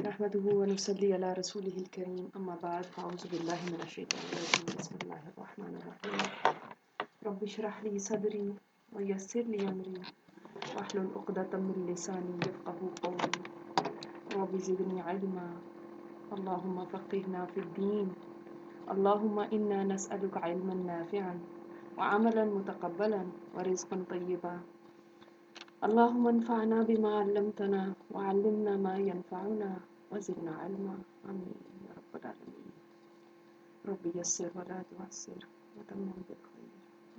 نحمده ونصلي على رسوله الكريم أما بعد فأعوذ بالله من الشيطان الرجيم بسم الله الرحمن الرحيم رب اشرح لي صدري ويسر لي أمري واحلل عقدة من لساني يفقهوا قولي رب زدني علما اللهم فقهنا في الدين اللهم إنا نسألك علما نافعا وعملا متقبلا ورزقا طيبا اللهم انفعنا بما علمتنا وعلمنا ما ينفعنا وزدنا علما آمين يا رب العالمين رب يسر ولا تعسر وتمم بالخير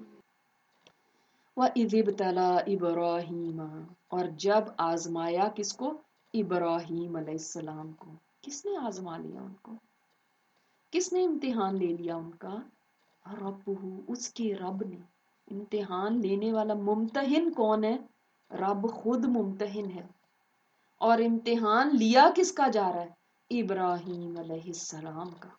وإذ ابتلى إبراهيم اور جب آزمایا کس کو؟ ابراہیم علیہ السلام کو. کس نے آزما لیا ان کو؟ کس نے امتحان لے لیا ان کا؟ ربہ، اس کے رب نے. امتحان لینے والا ممتحن کون ہے؟ رب خود ممتحن ہے. اور امتحان لیا کس کا جا رہا ہے؟ ابراہیم علیہ السلام کا.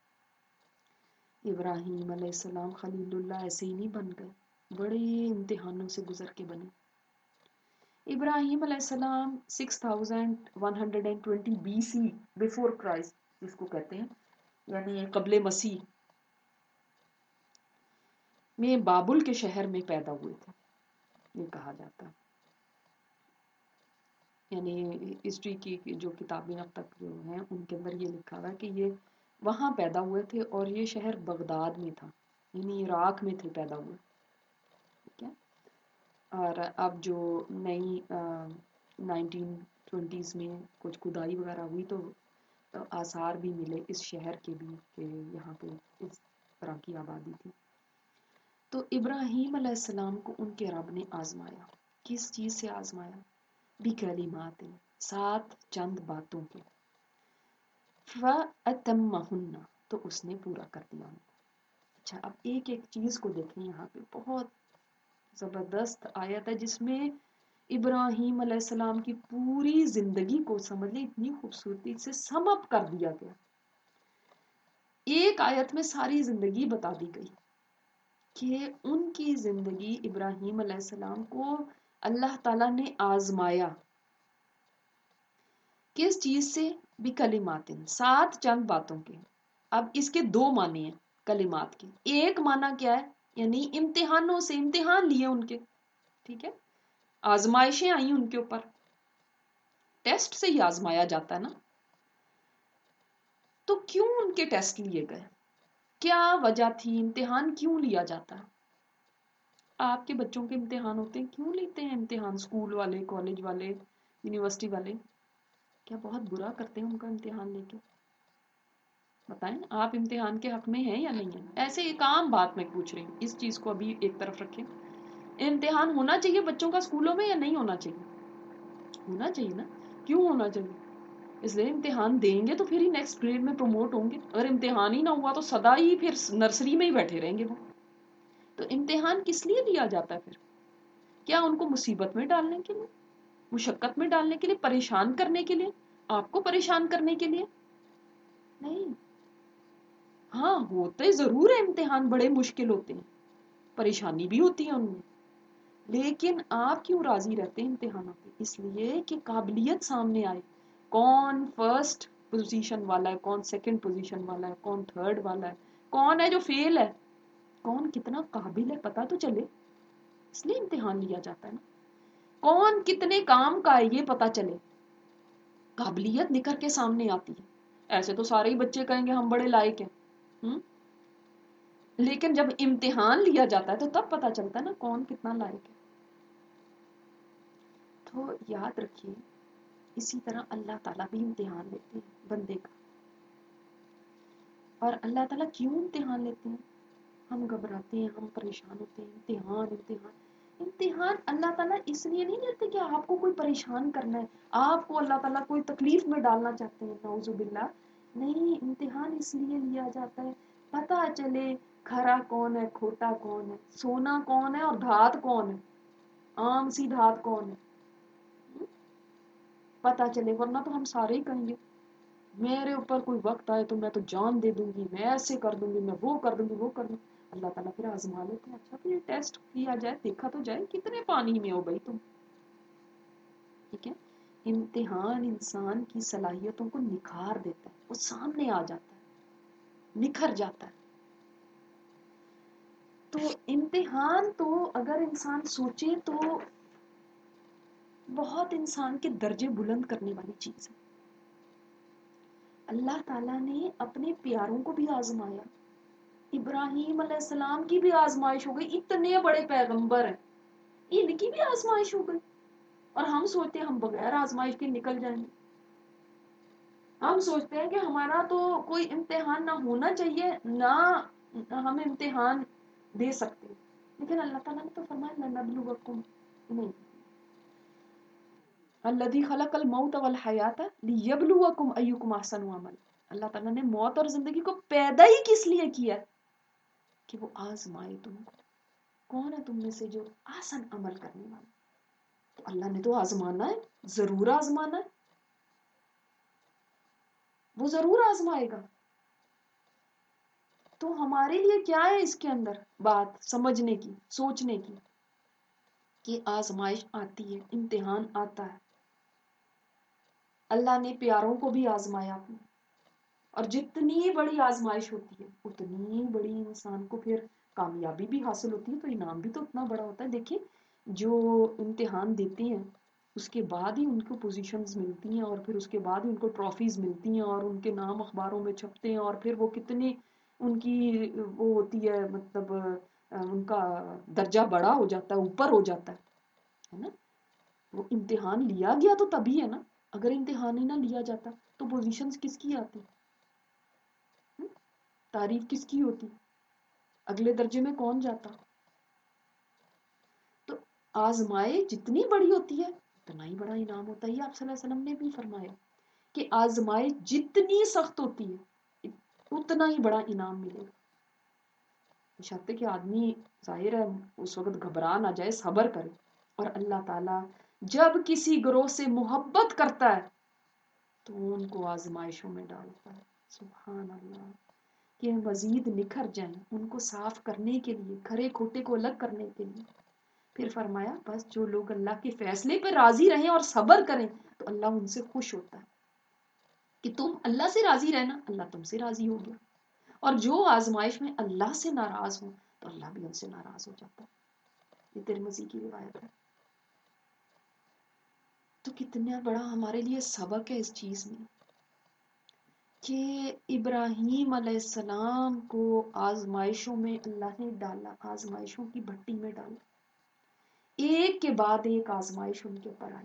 ابراہیم علیہ السلام خلیل اللہ ایسے ہی نہیں بن گئے، بڑے امتحانوں سے گزر کے بنے. ابراہیم علیہ السلام 6120 BC بیفور کرائسٹ جس کو کہتے ہیں، یعنی قبل مسیح میں بابل کے شہر میں پیدا ہوئے تھے، یہ کہا جاتا ہے. یعنی ہسٹری کی جو کتابیں اب تک جو ہیں ان کے اندر یہ لکھا ہوا ہے کہ یہ وہاں پیدا ہوئے تھے اور یہ شہر بغداد میں تھا، یعنی عراق میں تھے پیدا ہوئے. ٹھیک ہے. اور اب جو نئی 1920s میں کچھ کھدائی وغیرہ ہوئی تو آثار بھی ملے اس شہر کے بھی کہ یہاں پہ اس طرح کی آبادی تھی. تو ابراہیم علیہ السلام کو ان کے رب نے آزمایا. کس چیز سے آزمایا؟ بکلمات، سات چند باتوں کے. فَأَتَمَّهُنَّ، تو اس نے پورا کر دیا ان کو. اچھا اب ایک ایک چیز کو دیکھیں، یہاں پہ بہت زبردست آیت ہے جس میں ابراہیم علیہ السلام کی پوری زندگی کو سمجھ لیں اتنی خوبصورتی سے سم اپ کر دیا گیا. ایک آیت میں ساری زندگی بتا دی گئی کہ ان کی زندگی ابراہیم علیہ السلام کو اللہ تعالیٰ نے آزمایا. کس چیز سے؟ بکلمات، سات چند باتوں کے. اب اس کے دو معنی ہیں کلمات کے. ایک معنی کیا ہے؟ یعنی امتحانوں سے، امتحان لیے ان کے. ٹھیک ہے، آزمائشیں آئیں ان کے اوپر، ٹیسٹ سے ہی آزمایا جاتا ہے نا. تو کیوں ان کے ٹیسٹ لیے گئے؟ کیا وجہ تھی؟ امتحان کیوں لیا جاتا ہے؟ آپ کے بچوں کے امتحان ہوتے ہیں، کیوں لیتے ہیں امتحان؟ اسکول والے، کالج والے، یونیورسٹی والے کیا بہت برا کرتے ہیں ان کا امتحان لے کے؟ بتائیں، آپ امتحان کے حق میں ہیں یا نہیں ہیں؟ ایسے ایک عام بات میں پوچھ رہی ہوں، اس چیز کو ابھی ایک طرف رکھیں. امتحان ہونا چاہیے بچوں کا اسکولوں میں یا نہیں ہونا چاہیے؟ ہونا چاہیے نا. کیوں ہونا چاہیے؟ اس لیے امتحان دیں گے تو پھر ہی نیکسٹ گریڈ میں پروموٹ ہوں گے. اگر امتحان ہی نہ ہوا تو سدا ہی پھر نرسری میں ہی بیٹھے رہیں گے وہ. تو امتحان کس لیے لیا جاتا ہے پھر؟ کیا ان کو مصیبت میں ڈالنے کے لیے، مشقت میں ڈالنے کے لیے، پریشان کرنے کے لیے، آپ کو پریشان کرنے کے لیے؟ نہیں. ہاں ہوتے ضرور ہے امتحان، بڑے مشکل ہوتے ہیں، پریشانی بھی ہوتی ہے ان میں، لیکن آپ کیوں راضی رہتے ہیں امتحانوں پہ؟ اس لیے کہ قابلیت سامنے آئے. کون فرسٹ پوزیشن والا ہے، کون سیکنڈ پوزیشن والا ہے، کون تھرڈ والا ہے، کون ہے جو فیل ہے، کون کتنا قابل ہے پتہ تو چلے. اس لیے امتحان لیا جاتا ہے نا. کون کتنے کام کا ہے یہ پتہ چلے، قابلیت نکھر کے سامنے آتی ہے. ایسے تو سارے ہی بچے کہیں گے ہم بڑے لائق ہیں، لیکن جب امتحان لیا جاتا ہے تو تب پتہ چلتا ہے نا کون کتنا لائق ہے. تو یاد رکھیے اسی طرح اللہ تعالیٰ بھی امتحان لیتے ہیں بندے کا. اور اللہ تعالیٰ کیوں امتحان لیتے ہیں؟ ہم گھبراتے ہیں، ہم پریشان ہوتے ہیں. امتحان امتحان امتحان اللہ تعالیٰ اس لیے نہیں لیتے کہ آپ کو کوئی پریشان کرنا ہے، آپ کو اللہ تعالیٰ کوئی تکلیف میں ڈالنا چاہتے ہیں، نعوذ باللہ. نہیں، امتحان اس لیے لیا جاتا ہے پتہ چلے کھرا کون ہے، کھوٹا کون ہے، سونا کون ہے اور دھات کون ہے، عام سی دھات کون ہے، پتہ چلے. ورنہ تو ہم سارے ہی کہیں گے میرے اوپر کوئی وقت آئے تو میں تو جان دے دوں گی، میں ایسے کر دوں گی، میں وہ کر دوں گی، وہ کر دوں گی. اللہ تعالیٰ پھر آزما لیتے ہیں. اچھا پھر ٹیسٹ کیا جائے، دیکھا تو جائے کتنے پانی میں ہو بھائی تم. ٹھیک ہے. امتحان انسان کی صلاحیتوں کو نکھار دیتا ہے، وہ سامنے آ جاتا ہے، نکھر جاتا ہے. تو امتحان تو اگر انسان سوچے تو بہت انسان کے درجے بلند کرنے والی چیز ہے. اللہ تعالیٰ نے اپنے پیاروں کو بھی آزمایا. ابراہیم علیہ السلام کی بھی آزمائش ہو گئی، اتنے بڑے پیغمبر ہیں، ان کی بھی آزمائش ہو گئی. اور ہم سوچتے ہیں ہم بغیر آزمائش کے نکل جائیں گے. ہم سوچتے ہیں کہ ہمارا تو کوئی امتحان نہ ہونا چاہیے، نہ ہم امتحان دے سکتے. لیکن اللہ تعالیٰ نے تو فرمایا لنبلوکم، نہیں، الذی خلق الموت والحیات لیبلوکم ایکم احسن عملا. اللہ تعالیٰ نے موت اور زندگی کو پیدا ہی کس لیے کیا کہ وہ آزمائے تم کو، کون ہے تم میں سے جو آسن عمل کرنے والا. تو اللہ نے تو آزمانا ہے، ضرور آزمانا ہے، وہ ضرور آزمائے گا. تو ہمارے لیے کیا ہے اس کے اندر بات سمجھنے کی، سوچنے کی کہ آزمائش آتی ہے، امتحان آتا ہے. اللہ نے پیاروں کو بھی آزمایا اپنے، اور جتنی بڑی آزمائش ہوتی ہے اتنی بڑی انسان کو پھر کامیابی بھی حاصل ہوتی ہے، تو انعام بھی تو اتنا بڑا ہوتا ہے. دیکھیں جو امتحان دیتے ہیں اس کے بعد ہی ان کو پوزیشنز ملتی ہیں، اور پھر اس کے بعد ہی ان کو ٹرافیز ملتی ہیں، اور ان کے نام اخباروں میں چھپتے ہیں، اور پھر وہ کتنی ان کی وہ ہوتی ہے، مطلب ان کا درجہ بڑا ہو جاتا ہے، اوپر ہو جاتا ہے نا. وہ امتحان لیا گیا تو تبھی ہے نا، اگر امتحان ہی نہ لیا جاتا تو پوزیشنز کس کی آتی، تعریف کس کی ہوتی، اگلے درجے میں کون جاتا. تو آزمائے جتنی بڑی ہوتی ہے اتنا ہی بڑا انعام ہوتا ہے. آپ صلی اللہ علیہ وسلم نے بھی فرمایا کہ آزمائے جتنی سخت ہوتی ہے اتنا ہی بڑا انعام ملے گا. بشرطے کہ آدمی ظاہر ہے اس وقت گھبرا نہ جائے، صبر کرے. اور اللہ تعالیٰ جب کسی گروہ سے محبت کرتا ہے تو ان کو آزمائشوں میں ڈالتا ہے. سبحان اللہ، کہ مزید نکھر جائیں، ان کو صاف کرنے کے لیے، کھرے کھوٹے کو الگ کرنے کے لیے. پھر فرمایا بس جو لوگ اللہ کے فیصلے پہ راضی رہیں اور صبر کریں تو اللہ ان سے خوش ہوتا ہے. کہ تم اللہ سے راضی رہنا، اللہ تم سے راضی ہو گیا. اور جو آزمائش میں اللہ سے ناراض ہوں تو اللہ بھی ان سے ناراض ہو جاتا ہے. یہ ترمذی کی روایت ہے. تو کتنا بڑا ہمارے لیے سبق ہے اس چیز میں کہ ابراہیم علیہ السلام کو آزمائشوں میں اللہ نے ڈالا، آزمائشوں کی بھٹی میں ڈالا. ایک کے بعد ایک آزمائش ان کے اوپر آئی،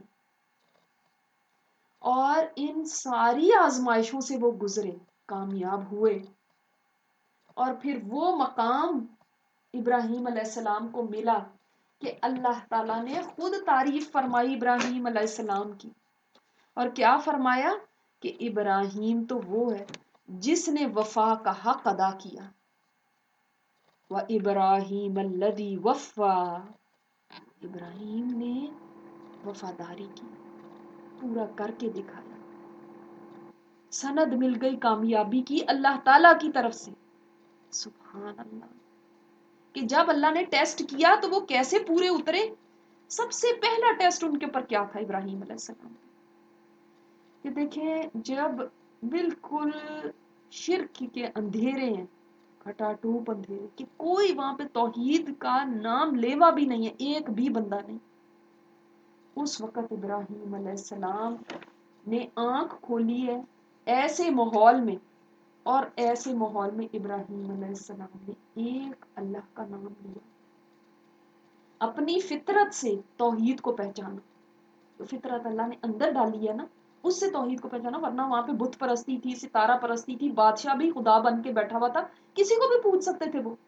اور ان ساری آزمائشوں سے وہ گزرے، کامیاب ہوئے. اور پھر وہ مقام ابراہیم علیہ السلام کو ملا کہ اللہ تعالیٰ نے خود تعریف فرمائی ابراہیم علیہ السلام کی. اور کیا فرمایا کہ ابراہیم تو وہ ہے جس نے وفا کا حق ادا کیا. وَإِبْرَاهِيمَ الَّذِي وَفَّى، ابراہیم نے وفاداری کی، پورا کر کے دکھایا. سند مل گئی کامیابی کی اللہ تعالیٰ کی طرف سے. سبحان اللہ، کہ جب اللہ نے ٹیسٹ کیا تو وہ کیسے پورے اترے. سب سے پہلا ٹیسٹ ان کے اوپر کیا تھا ابراہیم علیہ السلام، کہ دیکھیں جب بالکل شرک کے اندھیرے ہیں، کھٹاٹوپ اندھیرے، کہ کوئی وہاں پہ توحید کا نام لیوا بھی نہیں ہے، ایک بھی بندہ نہیں. اس وقت ابراہیم علیہ السلام نے آنکھ کھولی ہے ایسے ماحول میں، اور ایسے ماحول میں ابراہیم علیہ السلام نے ایک اللہ کا نام لیا، اپنی فطرت سے توحید کو پہچانا. تو فطرت اللہ نے اندر ڈالی ہے نا، اس سے توحید کو پہچانا. ورنہ وہاں پہ بت پرستی تھی، ستارہ پرستی تھی، بادشاہ بھی خدا بن کے بیٹھا ہوا تھا، کسی کو بھی پوچھ سکتے تھے وہ.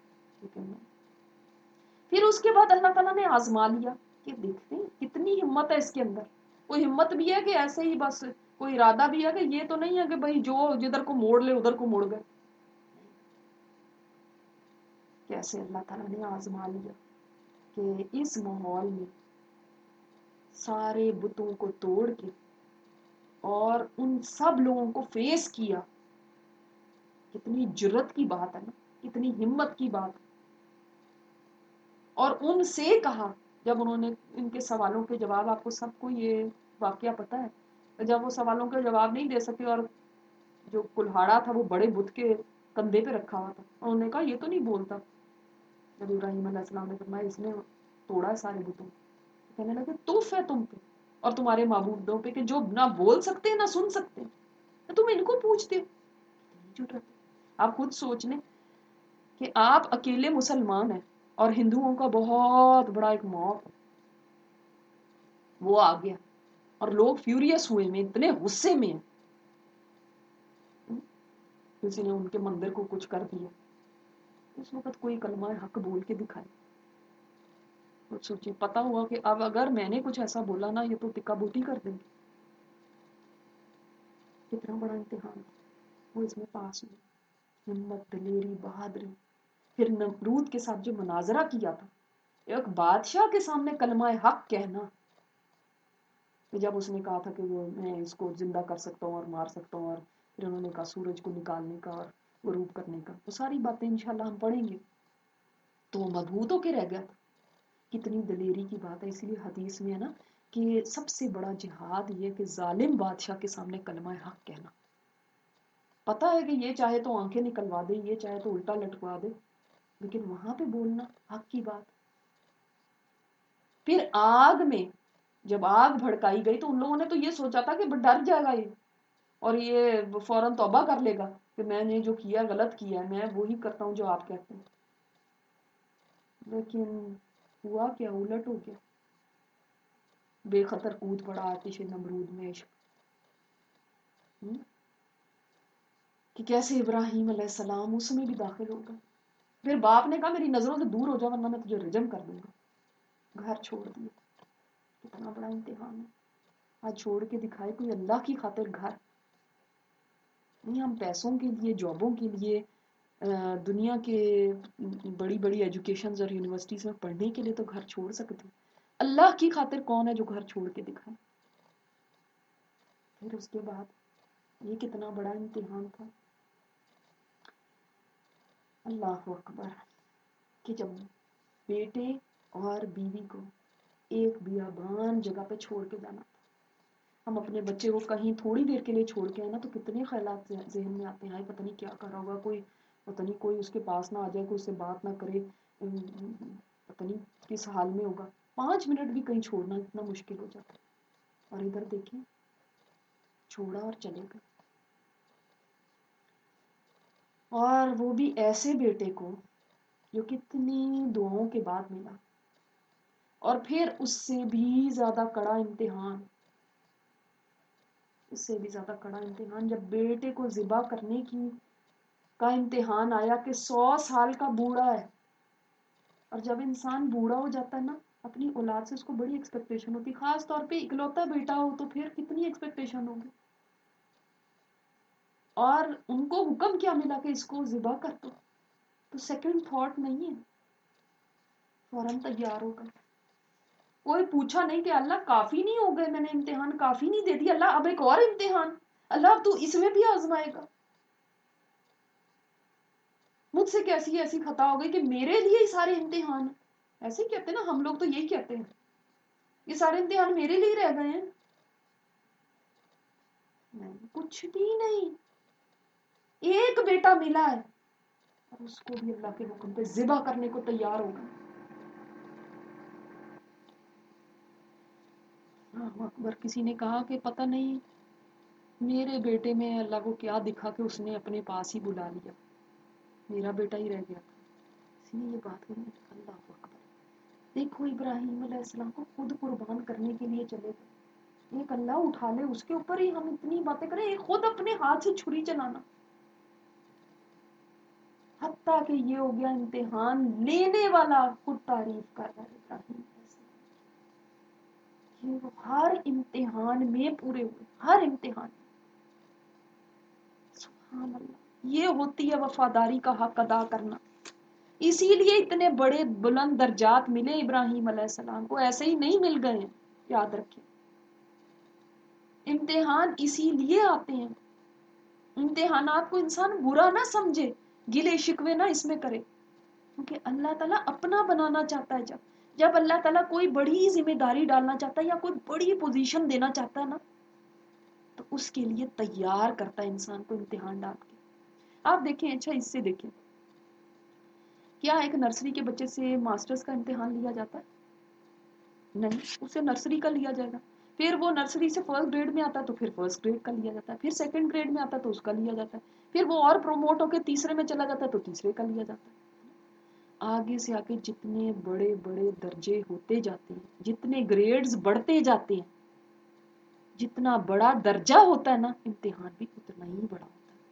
پھر اس کے بعد اللہ تعالیٰ نے آزما لیا کہ دیکھتے ہیں کتنی ہمت ہے اس کے اندر. کوئی ہمت بھی ہے کہ ایسے ہی بس، کوئی ارادہ بھی ہے کہ یہ تو نہیں ہے کہ بھائی جو جدھر کو موڑ لے ادھر کو موڑ گئے. کیسے اللہ تعالیٰ نے آزما لیا کہ اس ماحول میں سارے بتوں کو توڑ کے اور ان سب لوگوں کو فیس کیا. کتنی جرت کی بات ہے نا، کتنی ہمت کی بات. اور ان سے کہا جب انہوں نے ان کے سوالوں کے جواب آپ کو سب کو یہ واقعہ پتا ہے؟ جب وہ سوالوں کا جواب نہیں دے سکے اور جو کلہاڑا تھا وہ بڑے بت کے کندھے پہ رکھا ہوا تھا، انہوں نے کہا یہ تو نہیں بولتا. جب ابراہیم علیہ السلام نے فرمایا اس نے توڑا ہے سارے بتوں، کہنے لگے توف ہے تم پہ اور تمہارے معبودوں پہ کہ جو نہ بول سکتے نہ سن سکتے، تم ان کو پوچھتے ہو. آپ خود سوچ لیں کہ آپ اکیلے مسلمان ہیں اور ہندوؤں کا بہت بڑا ایک موب وہ آ گیا اور لوگ فیوریس ہوئے میں اتنے غصے میں ہیں. کسی نے ان کے مندر کو کچھ کر دیا، اس وقت کوئی کلمہ حق بول کے دکھائے. کچھ سوچیے، پتا ہوا کہ اب اگر میں نے کچھ ایسا بولا نا یہ تو ٹکا بوٹی کر دیں گے. کتنا بڑا امتحان وہ اس میں پاس ہوئے. ہمت، دلیری، بہادری. پھر نمرود کے ساتھ جو مناظرہ کیا تھا، ایک بادشاہ کے سامنے کلمہ حق کہنا، جب اس نے کہا تھا کہ وہ میں اس کو زندہ کر سکتا ہوں اور مار سکتا ہوں، اور پھر انہوں نے کہا سورج کو نکالنے کا اور غروب کرنے کا، وہ ساری باتیں انشاءاللہ ہم پڑھیں گے. تو وہ مضبوط ہو کے رہ گیا تھا. کتنی دلیری کی بات ہے. اسی لیے حدیث میں ہے نا کہ سب سے بڑا جہاد یہ کہ ظالم بادشاہ کے سامنے کلمہ حق کہنا. پتا ہے کہ یہ چاہے تو آنکھیں نکلوا دے، یہ چاہے تو الٹا لٹکوا دے، لیکن وہاں پہ بولنا حق کی بات. پھر آگ میں جب آگ بھڑکائی گئی تو ان لوگوں نے تو یہ سوچا تھا کہ ڈر جائے گا یہ اور یہ فوراً توبہ کر لے گا کہ میں نے جو کیا غلط کیا ہے، میں وہی کرتا ہوں جو آپ کہتے ہیں. لیکن ہوا کیا، الٹ ہو گیا. بے خطر کود پڑا آتش نمرود میں عشق. کہ کیسے ابراہیم علیہ السلام اس میں بھی داخل ہو گئے. پھر باپ نے کہا میری نظروں سے دور ہو جا ورنہ میں تجھے رجم کر دوں گا. گھر چھوڑ دیا. کتنا بڑا امتحان ہے. آج چھوڑ کے دکھائے کوئی اللہ کی خاطر گھر. نہیں ہم پیسوں کے لیے، جابوں کے لیے، دنیا کے بڑی بڑی ایجوکیشنز اور یونیورسٹیز میں پڑھنے کے لیے تو گھر چھوڑ سکتے. اللہ کی خاطر کون ہے جو گھر چھوڑ کے دکھائے؟ پھر اس کے بعد یہ کتنا بڑا امتحان تھا. اللہ اکبر. کہ جب بیٹے اور بیوی کو ایک بیابان جگہ پہ چھوڑ کے جانا تھا. ہم اپنے بچے کو کہیں تھوڑی دیر کے لیے چھوڑ کے آئے نا تو کتنے خیالات ذہن میں آتے ہیں، پتہ نہیں کیا کر رہا ہوگا، کوئی پتہ نہیں کوئی اس کے پاس نہ آ جائے، کوئی اس سے بات نہ کرے، پتہ نہیں کس حال میں ہوگا. 5 منٹ بھی کہیں چھوڑنا اتنا مشکل ہو جاتا. اور ادھر دیکھیں چھوڑا اور چلے گئے. اور وہ بھی ایسے بیٹے کو جو کتنی دعاؤں کے بعد ملا. اور پھر اس سے بھی زیادہ کڑا امتحان، اس سے بھی زیادہ کڑا امتحان جب بیٹے کو ذبح کرنے کی کا امتحان آیا کہ 100 سال کا بوڑھا ہے. اور جب انسان بوڑھا ہو جاتا ہے نا اپنی اولاد سے اس کو بڑی ایکسپیکٹیشن ہوتی، خاص طور پہ اکلوتا بیٹا ہو تو پھر کتنی ایکسپیکٹیشن ہوگی. اور ان کو حکم کیا ملا کہ اس کو ذبح کر دو، تو سیکنڈ تھاٹ نہیں ہے، فوراً تیار ہو گئے. کوئی پوچھا نہیں کہ اللہ کافی نہیں ہو گئے، میں نے امتحان کافی نہیں دے دیا، اللہ اب ایک اور امتحان، اللہ اب تو اس میں بھی آزمائے گا. مجھ سے کیسی ایسی خطا ہو گئی کہ میرے لیے ہی سارے امتحان. ایسے ہی کہتے ہیں نا ہم لوگ، تو یہی کہتے ہیں یہ سارے امتحان میرے لیے رہ گئے ہیں. نہیں، کچھ بھی نہیں. ایک بیٹا ملا ہے اور اس کو بھی اللہ کے حکم پہ ذبح کرنے کو تیار ہو گئے. اکبر. کسی نے کہا کہ پتہ نہیں میرے بیٹے میں اللہ کو کیا دکھا کہ اس نے اپنے پاس ہی بلا لیا، میرا بیٹا ہی رہ گیا تھا. اسی لیے یہ بات کریں اللہ اکبر. دیکھو ابراہیم علیہ السلام کو خود قربان کرنے کے لیے چلے گئے. ایک اللہ اٹھا لے اس کے اوپر ہی ہم اتنی باتیں کریں، ایک خود اپنے ہاتھ سے چھری چلانا. حتیٰ کہ یہ ہو گیا امتحان لینے والا خود تعریف کر رہا ہے ابراہیم علیہ السلام. یہ وہ ہر امتحان میں پورے ہوئے، ہر امتحان. سبحان اللہ. یہ ہوتی ہے وفاداری کا حق ادا کرنا. اسی لیے اتنے بڑے بلند درجات ملے ابراہیم علیہ السلام کو، ایسے ہی نہیں مل گئے ہیں. یاد رکھیں امتحان اسی لیے آتے ہیں. امتحانات کو انسان برا نہ سمجھے، گلے شکوے نہ اس میں کرے، کیونکہ اللہ تعالیٰ اپنا بنانا چاہتا ہے. جب جب اللہ تعالیٰ کوئی بڑی ذمہ داری ڈالنا چاہتا ہے یا کوئی بڑی پوزیشن دینا چاہتا ہے نا، تو اس کے لیے تیار کرتا ہے انسان کو امتحان ڈال کے. آپ دیکھیں، اچھا اس سے دیکھیں، کیا ایک نرسری کے بچے سے ماسٹرز کا امتحان لیا جاتا ہے؟ نہیں، اسے نرسری کا لیا جائے گا. پھر وہ نرسری سے فرسٹ گریڈ میں آتا ہے تو پھر فرسٹ گریڈ کا لیا جاتا ہے، پھر سیکنڈ گریڈ میں آتا ہے تو اس کا لیا جاتا ہے، پھر وہ اور پروموٹ ہو کے تیسرے میں چلا جاتا ہے تو تیسرے کا لیا جاتا ہے. آگے سے آگے جتنے بڑے بڑے درجے ہوتے جاتے ہیں، جتنے گریڈز بڑھتے جاتے ہیں، جتنا بڑا درجہ ہوتا ہے نا، امتحان بھی اتنا ہی بڑا ہوتا ہے.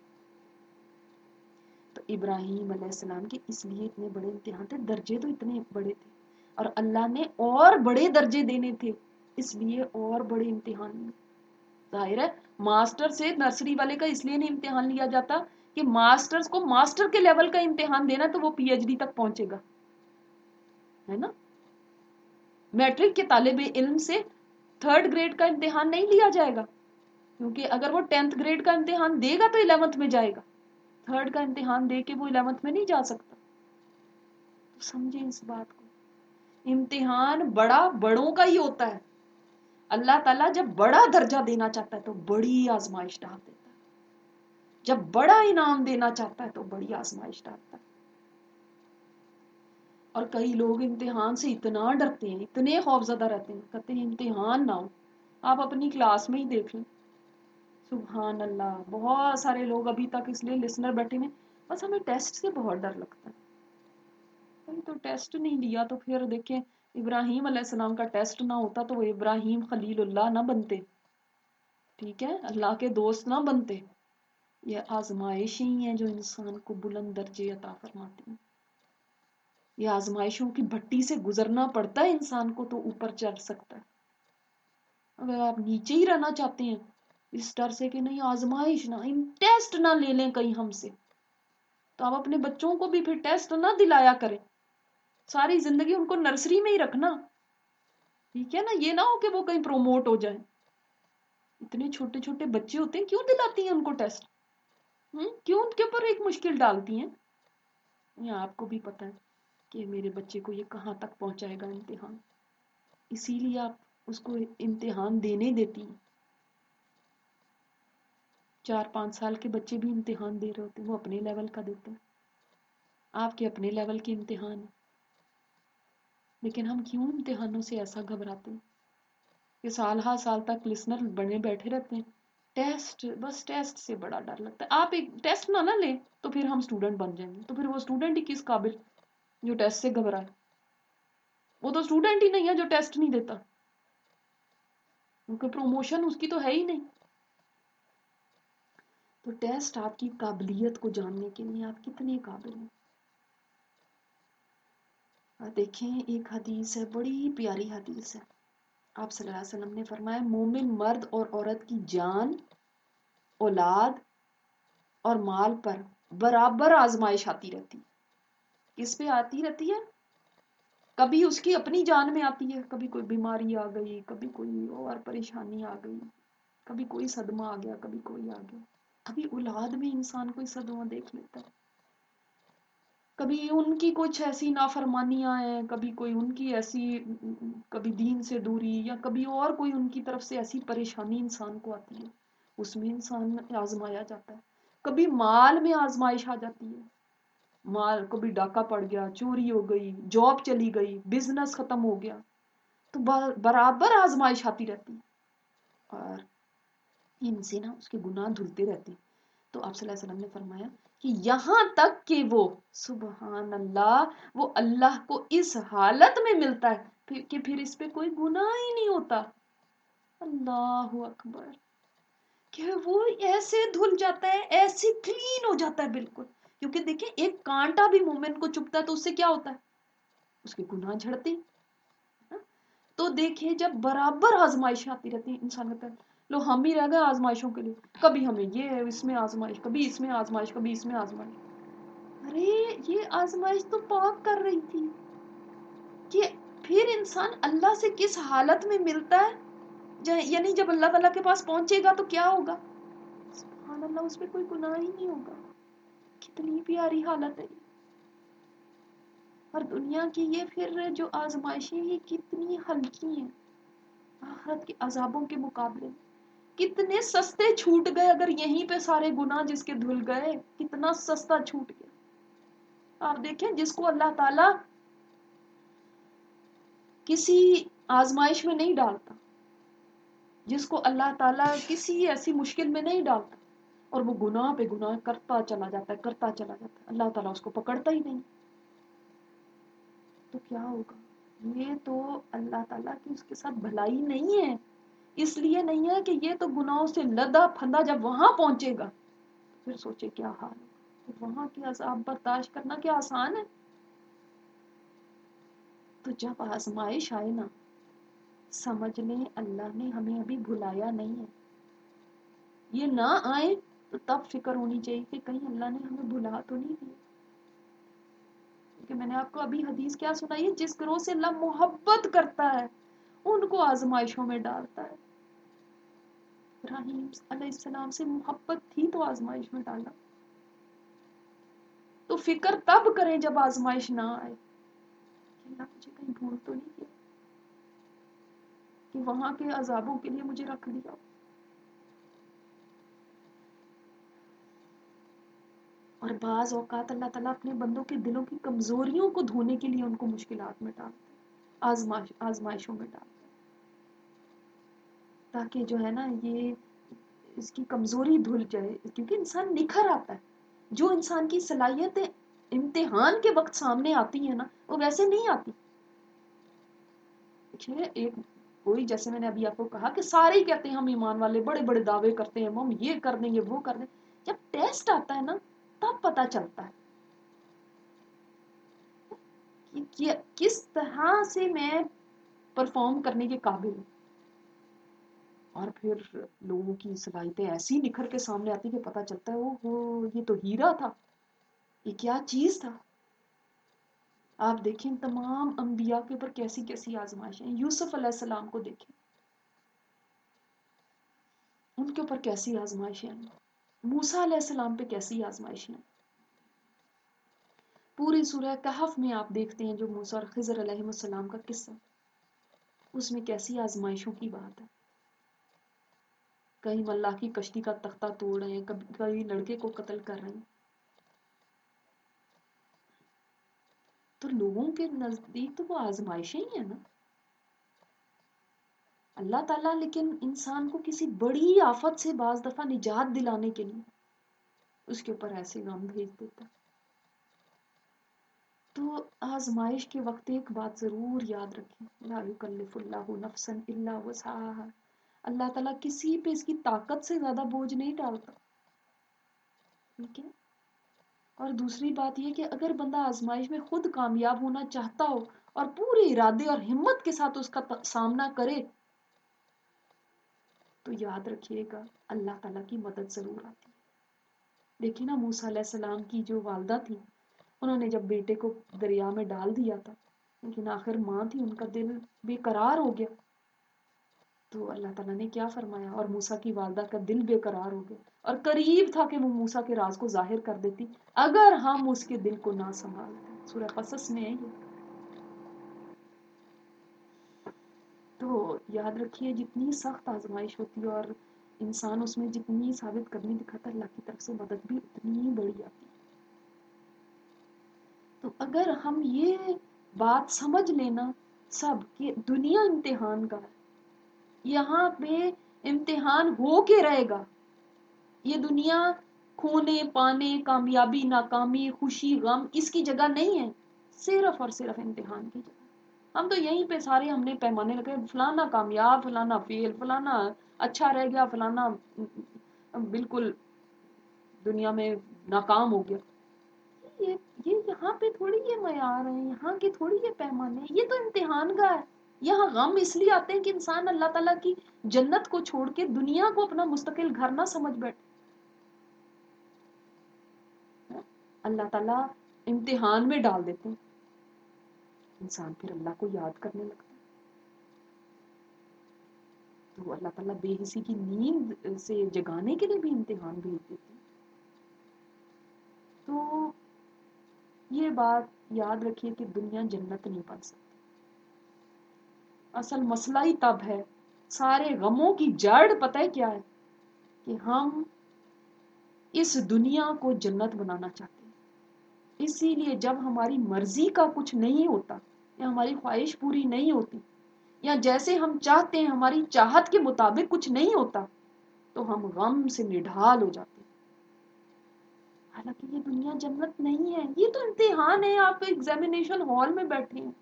تو ابراہیم علیہ السلام کے اس لیے اتنے بڑے امتحان تھے، درجے تو اتنے بڑے تھے، اور اللہ نے اور بڑے درجے دینے تھے، اس لیے اور بڑے امتحان. ظاہر ہے ماسٹر سے نرسری والے کا اس لیے نہیں امتحان لیا جاتا کہ ماسٹرز کو ماسٹر کے لیول کا امتحان دینا تو وہ پی ایچ ڈی تک پہنچے گا، ہے نا. میٹرک کے طالب علم سے تھرڈ گریڈ کا امتحان نہیں لیا جائے گا، کیونکہ اگر وہ 10th گریڈ کا امتحان دے گا تو 11th میں جائے گا، تھرڈ کا امتحان دے کے وہ 11th میں نہیں جا سکتا. تو سمجھیں اس بات کو، امتحان بڑا بڑوں کا ہی ہوتا ہے. اللہ تعالیٰ جب بڑا درجہ دینا چاہتا ہے تو بڑی آزمائش ڈال دیتا ہے، جب بڑا انعام دینا چاہتا ہے تو بڑی آزمائش ڈالتا ہے. اور کئی لوگ امتحان سے اتنا ڈرتے ہیں، اتنے خوفزدہ رہتے ہیں، کہتے ہیں امتحان نہ ہو. آپ اپنی کلاس میں ہی دیکھ لیں، سبحان اللہ، بہت سارے لوگ ابھی تک اس لیے لسنر بیٹھے ہیں، بس ہمیں ٹیسٹ سے بہت ڈر لگتا ہے. تو ٹیسٹ نہیں لیا تو پھر دیکھیں، ابراہیم علیہ السلام کا ٹیسٹ نہ ہوتا تو وہ ابراہیم خلیل اللہ نہ بنتے، ٹھیک ہے، اللہ کے دوست نہ بنتے. یہ آزمائشیں ہی ہیں جو انسان کو بلند درجے عطا فرماتی ہیں. یہ آزمائشوں کی بھٹی سے گزرنا پڑتا ہے انسان کو تو اوپر چڑھ سکتا ہے. اگر آپ نیچے ہی رہنا چاہتے ہیں اس ڈر سے کہ نہیں آزمائش نہ، ٹیسٹ نہ لے لیں کہیں ہم سے، تو آپ اپنے بچوں کو بھی پھر ٹیسٹ نہ دلایا کریں. ساری زندگی ان کو نرسری میں ہی رکھنا، ٹھیک ہے نا، یہ نہ ہو کہ وہ کہیں پروموٹ ہو جائیں. اتنے چھوٹے چھوٹے بچے ہوتے ہیں، کیوں دلاتی ہیں ان کو ٹیسٹ؟ کیوں ان کے اوپر ایک مشکل ڈالتی ہیں؟ یہ آپ کو بھی پتا ہے کہ میرے بچے کو یہ کہاں تک پہنچائے گا امتحان، اسی لیے آپ اس کو امتحان دینے دیتی ہیں. 4-5 سال کے بچے بھی امتحان دے رہے ہوتے ہیں، وہ اپنے لیول کا دیتے ہیں، آپ کے اپنے لیول کے امتحان ہیں. لیکن ہم کیوں امتحانوں سے ایسا گھبراتے ہیں کہ سال ہر سال تک لسنر بنے بیٹھے رہتے ہیں. ٹیسٹ، بس ٹیسٹ سے بڑا ڈر لگتا ہے. آپ ایک ٹیسٹ نہ لیں تو پھر ہم اسٹوڈنٹ بن جائیں گے، تو پھر وہ اسٹوڈنٹ ہی کس قابل جو ٹیسٹ سے گھبرائے؟ وہ تو اسٹوڈنٹ ہی نہیں ہے جو ٹیسٹ نہیں دیتا، کیونکہ پروموشن اس کی تو ہے ہی نہیں. تو ٹیسٹ آپ کی قابلیت کو جاننے کے لیے آپ کتنے قابل ہیں. دیکھیں ایک حدیث ہے، بڑی پیاری حدیث ہے. آپ صلی اللہ علیہ وسلم نے فرمایا مومن مرد اور عورت کی جان، اولاد اور مال پر برابر آزمائش آتی رہتی. کس پہ آتی رہتی ہے؟ کبھی اس کی اپنی جان میں آتی ہے، کبھی کوئی بیماری آ گئی، کبھی کوئی اور پریشانی آ گئی، کبھی کوئی صدمہ آ گیا، کبھی کوئی آ گیا، کبھی اولاد میں انسان کوئی صدمہ دیکھ لیتا ہے، کبھی ان کی کچھ ایسی نافرمانیاں ہیں، کبھی کوئی ان کی ایسی، کبھی دین سے دوری، یا کبھی اور کوئی ان کی طرف سے ایسی پریشانی انسان کو آتی ہے، اس میں انسان آزمایا جاتا ہے. کبھی مال میں آزمائش آ جاتی ہے، مال کبھی ڈاکہ پڑ گیا، چوری ہو گئی، جاب چلی گئی، بزنس ختم ہو گیا، تو برابر آزمائش آتی رہتی. اور ان سے نا اس کے گناہ دھلتے رہتے ہیں. تو آپ صلی اللہ علیہ وسلم نے فرمایا کہ یہاں تک کہ وہ سبحان اللہ، وہ اللہ کو اس حالت میں ملتا ہے کہ پھر اس پہ کوئی گناہ ہی نہیں ہوتا. اللہ اکبر، کہ وہ ایسے دھل جاتا ہے، ایسے کلین ہو جاتا ہے بالکل. کیونکہ دیکھیں ایک کانٹا بھی مومن کو چبھتا ہے تو اس سے کیا ہوتا ہے؟ اس کے گناہ جھڑتے ہیں. تو دیکھیں جب برابر آزمائش آتی رہتی ہے، انسان کہتا ہے لو ہم بھی رہ گئے آزمائشوں کے لیے، کبھی ہمیں یہ ہے اس میں آزمائش، کبھی اس میں آزمائش، کبھی اس میں آزمائش. ارے یہ آزمائش تو پاک کر رہی تھی کہ پھر انسان اللہ سے کس حالت میں ملتا ہے، یعنی جب اللہ تعالیٰ کے پاس پہنچے گا تو کیا ہوگا؟ سبحان اللہ، اس پہ کوئی گناہ ہی نہیں ہوگا. کتنی پیاری حالت ہے. اور دنیا کی یہ پھر جو آزمائشیں یہ کتنی ہلکی ہیں آخرت کے عذابوں کے مقابلے میں. کتنے سستے چھوٹ گئے اگر یہیں پہ سارے گناہ جس کے دھل گئے, کتنا سستا چھوٹ گیا. آپ دیکھیں جس کو اللہ تعالیٰ کسی آزمائش میں نہیں ڈالتا, جس کو اللہ تعالیٰ کسی ایسی مشکل میں نہیں ڈالتا, اور وہ گناہ پہ گناہ کرتا چلا جاتا ہے, کرتا چلا جاتا ہے, اللہ تعالیٰ اس کو پکڑتا ہی نہیں, تو کیا ہوگا؟ یہ تو اللہ تعالیٰ کی اس کے ساتھ بھلائی نہیں ہے. اس لیے نہیں ہے کہ یہ تو گناہوں سے لدا پھندا جب وہاں پہنچے گا پھر سوچے کیا حال ہے. وہاں کی عذاب برداشت کرنا کیا آسان ہے؟ تو جب آزمائش آئے نا, سمجھ لیں اللہ نے ہمیں ابھی بھلایا نہیں ہے. یہ نہ آئے تو تب فکر ہونی چاہیے کہ کہیں اللہ نے ہمیں بھلا تو نہیں دیا. کہ میں نے آپ کو ابھی حدیث کیا سنائی ہے, جس گروہ سے اللہ محبت کرتا ہے ان کو آزمائشوں میں ڈالتا ہے. ابراہیم علیہ السلام سے محبت تھی تو آزمائش میں ڈالا. تو فکر تب کریں جب آزمائش نہ آئے کہ اللہ مجھے کہیں بھول تو نہیں کیا, کہ وہاں کے عذابوں کے لیے مجھے رکھ دیا. اور بعض اوقات اللہ تعالیٰ اپنے بندوں کے دلوں کی کمزوریوں کو دھونے کے لیے ان کو مشکلات میں ڈالتے ہیں, آزمائشوں میں ڈالتے ہیں, تاکہ جو ہے نا یہ اس کی کمزوری دھل جائے. کیونکہ انسان نکھر آتا ہے, جو انسان کی صلاحیتیں امتحان کے وقت سامنے آتی ہیں نا وہ ویسے نہیں آتی. ایک کوئی, جیسے میں نے ابھی آپ کو کہا کہ سارے ہی کہتے ہیں ہم ایمان والے, بڑے بڑے دعوے کرتے ہیں, ہم یہ کر دیں گے وہ کر دیں, جب ٹیسٹ آتا ہے نا تب پتا چلتا ہے کہ کس طرح سے میں پرفارم کرنے کے قابل ہوں. اور پھر لوگوں کی صلاحیتیں ایسی نکھر کے سامنے آتی کہ پتا چلتا ہے وہ یہ تو ہیرا تھا, یہ کیا چیز تھا. آپ دیکھیں تمام انبیاء کے اوپر کیسی کیسی آزمائشیں. یوسف علیہ السلام کو دیکھیں, ان کے اوپر کیسی آزمائشیں ہیں. موسیٰ علیہ السلام پہ کیسی آزمائشیں ہیں. پوری سورہ کہف میں آپ دیکھتے ہیں جو موسیٰ اور خضر علیہ السلام کا قصہ, اس میں کیسی آزمائشوں کی بات ہے. کہیں ملاح کی کشتی کا تختہ توڑ رہے ہیں, کبھی لڑکے کو قتل کر رہے ہیں. تو لوگوں کے نزدیک تو وہ آزمائشیں ہی ہیں نا. اللہ تعالیٰ لیکن انسان کو کسی بڑی آفت سے بعض دفعہ نجات دلانے کے لیے اس کے اوپر ایسے غم بھیج دیتا. تو آزمائش کے وقت ایک بات ضرور یاد رکھیں, لا یکلف اللہ نفسا الا وسعها. اللہ تعالیٰ کسی پہ اس کی طاقت سے زیادہ بوجھ نہیں ڈالتا. ٹھیک ہے. اور دوسری بات یہ کہ اگر بندہ آزمائش میں خود کامیاب ہونا چاہتا ہو اور پورے ارادے اور ہمت کے ساتھ اس کا سامنا کرے تو یاد رکھیے گا اللہ تعالیٰ کی مدد ضرور آتی ہے. دیکھیں نا موسیٰ علیہ السلام کی جو والدہ تھی, انہوں نے جب بیٹے کو دریا میں ڈال دیا تھا, لیکن آخر ماں تھی, ان کا دل بے قرار ہو گیا. تو اللہ تعالیٰ نے کیا فرمایا, اور موسیٰ کی والدہ کا دل بے قرار ہو گیا, اور قریب تھا کہ وہ موسیٰ کے راز کو ظاہر کر دیتی اگر ہم اس کے دل کو نہ سنبھالتے. سورہ قصص میں ہے یہ. تو یاد رکھیے جتنی سخت آزمائش ہوتی ہے اور انسان اس میں جتنی ثابت کرنے دکھاتا ہے, اللہ کی طرف سے مدد بھی اتنی بڑی آتی ہے. تو اگر ہم یہ بات سمجھ لینا سب کہ دنیا امتحان کا ہے, یہاں پہ امتحان ہو کے رہے گا. یہ دنیا کھونے پانے, کامیابی ناکامی, خوشی غم اس کی جگہ نہیں ہے, صرف اور صرف امتحان کی جگہ. ہم تو یہیں پہ سارے ہم نے پیمانے لگے, فلانا کامیاب, فلانا فیل, فلانا اچھا رہ گیا, فلانا بالکل دنیا میں ناکام ہو گیا. یہ یہاں پہ تھوڑی یہ معیار ہے, یہاں کی تھوڑی یہ پیمانے ہیں, یہ تو امتحان کا ہے. یہاں غم اس لیے آتے ہیں کہ انسان اللہ تعالیٰ کی جنت کو چھوڑ کے دنیا کو اپنا مستقل گھر نہ سمجھ بیٹھے. اللہ تعالیٰ امتحان میں ڈال دیتے ہیں, انسان پھر اللہ کو یاد کرنے لگتا ہے. تو اللہ تعالیٰ بے حسی کی نیند سے جگانے کے لیے بھی امتحان بھیج دیتے ہیں. تو یہ بات یاد رکھیے کہ دنیا جنت نہیں بن سکتی. اصل مسئلہ ہی تب ہے، سارے غموں کی جڑ پتہ ہے کیا ہے؟ کہ ہم اس دنیا کو جنت بنانا چاہتے ہیں. اسی لیے جب ہماری مرضی کا کچھ نہیں ہوتا یا ہماری خواہش پوری نہیں ہوتی یا جیسے ہم چاہتے ہیں ہماری چاہت کے مطابق کچھ نہیں ہوتا تو ہم غم سے نڈھال ہو جاتے ہیں. حالانکہ یہ دنیا جنت نہیں ہے، یہ تو امتحان ہے. آپ ایگزامینیشن ہال میں بیٹھے ہیں،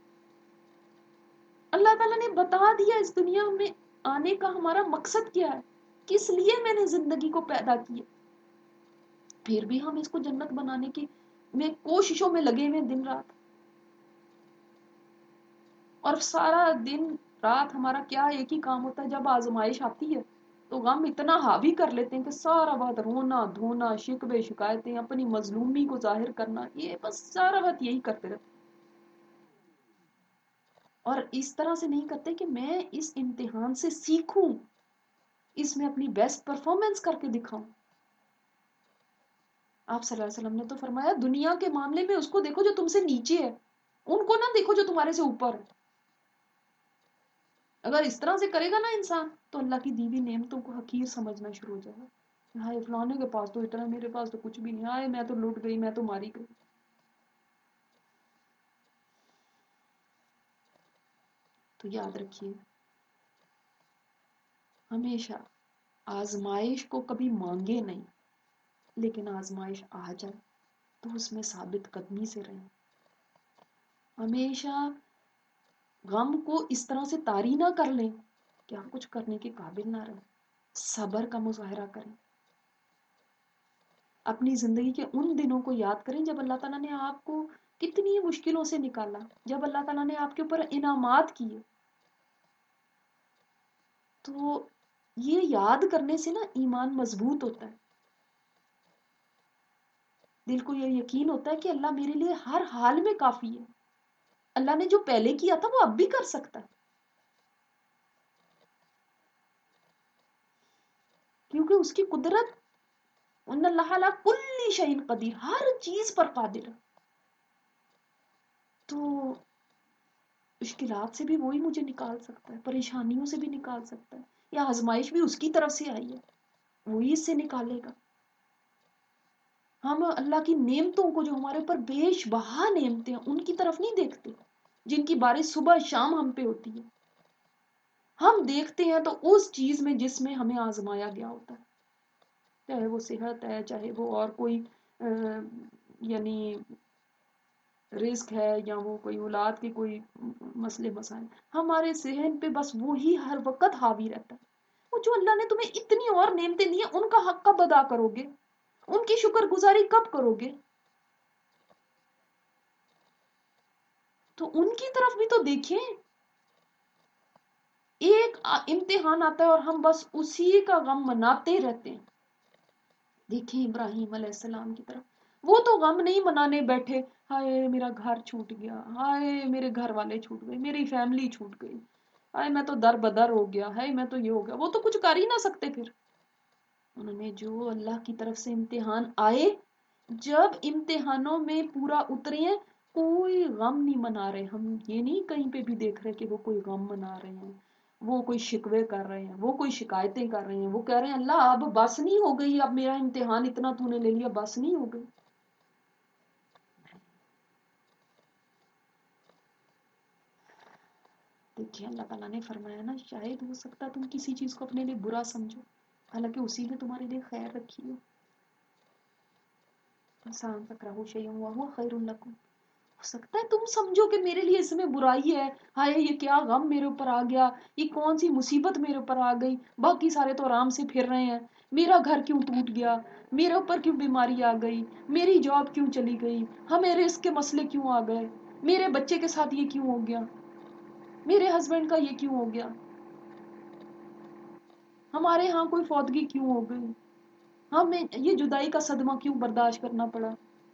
اللہ تعالیٰ نے بتا دیا اس دنیا میں آنے کا ہمارا مقصد کیا ہے، کس لیے میں نے زندگی کو پیدا کیا. پھر بھی ہم اس کو جنت بنانے کی میں کوششوں میں لگے ہوئے دن رات. اور سارا دن رات ہمارا کیا ایک ہی کام ہوتا ہے، جب آزمائش آتی ہے تو غم اتنا حاوی کر لیتے ہیں کہ سارا وقت رونا دھونا، شکوے شکایتیں، اپنی مظلومی کو ظاہر کرنا، یہ بس سارا وقت یہی کرتے رہتے. اور اس طرح سے نہیں کرتے کہ میں اس امتحان سے سیکھوں، اس میں اپنی بیسٹ پرفارمنس کر کے دکھاؤں. آپ صلی اللہ علیہ وسلم نے تو فرمایا دنیا کے معاملے میں اس کو دیکھو جو تم سے نیچے ہے، ان کو نہ دیکھو جو تمہارے سے اوپر ہے. اگر اس طرح سے کرے گا نا انسان تو اللہ کی دی ہوئی نعمتوں کو حقیر سمجھنا شروع ہو جائے گا. ہائے فلانے کے پاس تو اتنا، میرے پاس تو کچھ بھی نہیں، ہائے میں تو لوٹ گئی، میں تو ماری گئی. تو یاد رکھیے ہمیشہ آزمائش کو کبھی مانگے نہیں، لیکن آزمائش آ جائے تو اس میں ثابت قدمی سے رہیں. ہمیشہ غم کو اس طرح سے طاری نہ کر لیں کہ آپ کچھ کرنے کے قابل نہ رہیں. صبر کا مظاہرہ کریں. اپنی زندگی کے ان دنوں کو یاد کریں جب اللہ تعالیٰ نے آپ کو کتنی مشکلوں سے نکالا، جب اللہ تعالیٰ نے آپ کے اوپر انعامات کیے. تو یہ یاد کرنے سے نا ایمان مضبوط ہوتا ہے. دل کو یہ یقین ہوتا ہے کہ اللہ میرے لیے ہر حال میں کافی ہے. اللہ نے جو پہلے کیا تھا وہ اب بھی کر سکتا ہے، کیونکہ اس کی قدرت، ان اللہ علی کل شیء قدیر، ہر چیز پر قادر ہے. تو مشکلات سے بھی وہی مجھے نکال سکتا ہے، پریشانیوں سے بھی نکال سکتا ہے، یا آزمائش بھی اس کی طرف سے آئی ہے، وہی اس سے نکالے گا. ہم اللہ کی نعمتوں کو جو ہمارے اوپر بیش بہا نعمتیں ہیں ان کی طرف نہیں دیکھتے جن کی بارش صبح شام ہم پہ ہوتی ہے. ہم دیکھتے ہیں تو اس چیز میں جس میں ہمیں آزمایا گیا ہوتا ہے، چاہے وہ صحت ہے، چاہے وہ اور کوئی یعنی رزق ہے، یا وہ کوئی اولاد کے کوئی مسئلے مسائل. ہمارے ذہن پہ بس وہی ہر وقت حاوی رہتا ہے. وہ جو اللہ نے تمہیں اتنی اور نعمتیں دی ہیں ان کا حق کب ادا کرو گے، ان کی شکر گزاری کب کرو گے؟ تو ان کی طرف بھی تو دیکھیں. ایک امتحان آتا ہے اور ہم بس اسی کا غم مناتے رہتے ہیں. دیکھیں ابراہیم علیہ السلام کی طرف، وہ تو غم نہیں منانے بیٹھے ہائے میرا گھر چھوٹ گیا، ہائے میرے گھر والے چھوٹ گئے، میری فیملی چھوٹ گئی، ہائے میں تو در بدر ہو گیا، ہائے میں تو یہ ہو گیا. وہ تو کچھ کر ہی نہ سکتے. پھر انہوں نے جو اللہ کی طرف سے امتحان آئے، جب امتحانوں میں پورا اترے ہیں، کوئی غم نہیں منا رہے. ہم یہ نہیں کہیں پہ بھی دیکھ رہے کہ وہ کوئی غم منا رہے ہیں، وہ کوئی شکوے کر رہے ہیں، وہ کوئی شکایتیں کر رہے ہیں. وہ کہہ رہے ہیں اللہ اب بس نہیں ہو گئی، اب میرا امتحان اتنا تو نے لے لیا، بس نہیں ہو گئی. دیکھیں اللہ تعالیٰ نے فرمایا نا شاید ہو سکتا ہے تم کسی چیز کو اپنے لیے برا سمجھو، حالانکہ اسی نے تمہارے لیے خیر رکھی ہو. انسان تکرہو شیئا وہو خیر لکم، ہو سکتا ہے تم سمجھو کہ میرے لیے اس میں برائی ہے، ہائے یہ کیا غم میرے اوپر آ گیا، یہ کون سی مصیبت میرے اوپر آ گئی، باقی سارے تو آرام سے پھر رہے ہیں، میرا گھر کیوں ٹوٹ گیا، میرے اوپر کیوں بیماری آ گئی، میری جاب کیوں چلی گئی، ہمیں رزق کے مسئلے کیوں آ گئے، میرے بچے کے ساتھ یہ کیوں ہو گیا، میرے ہسبینڈ کا یہ کیوں ہو گیا، ہمارے ہاں کوئی فوتگی کیوں ہو گئی، ہمیں یہ جدائی کا صدمہ کیوں برداشت کرنا پڑا.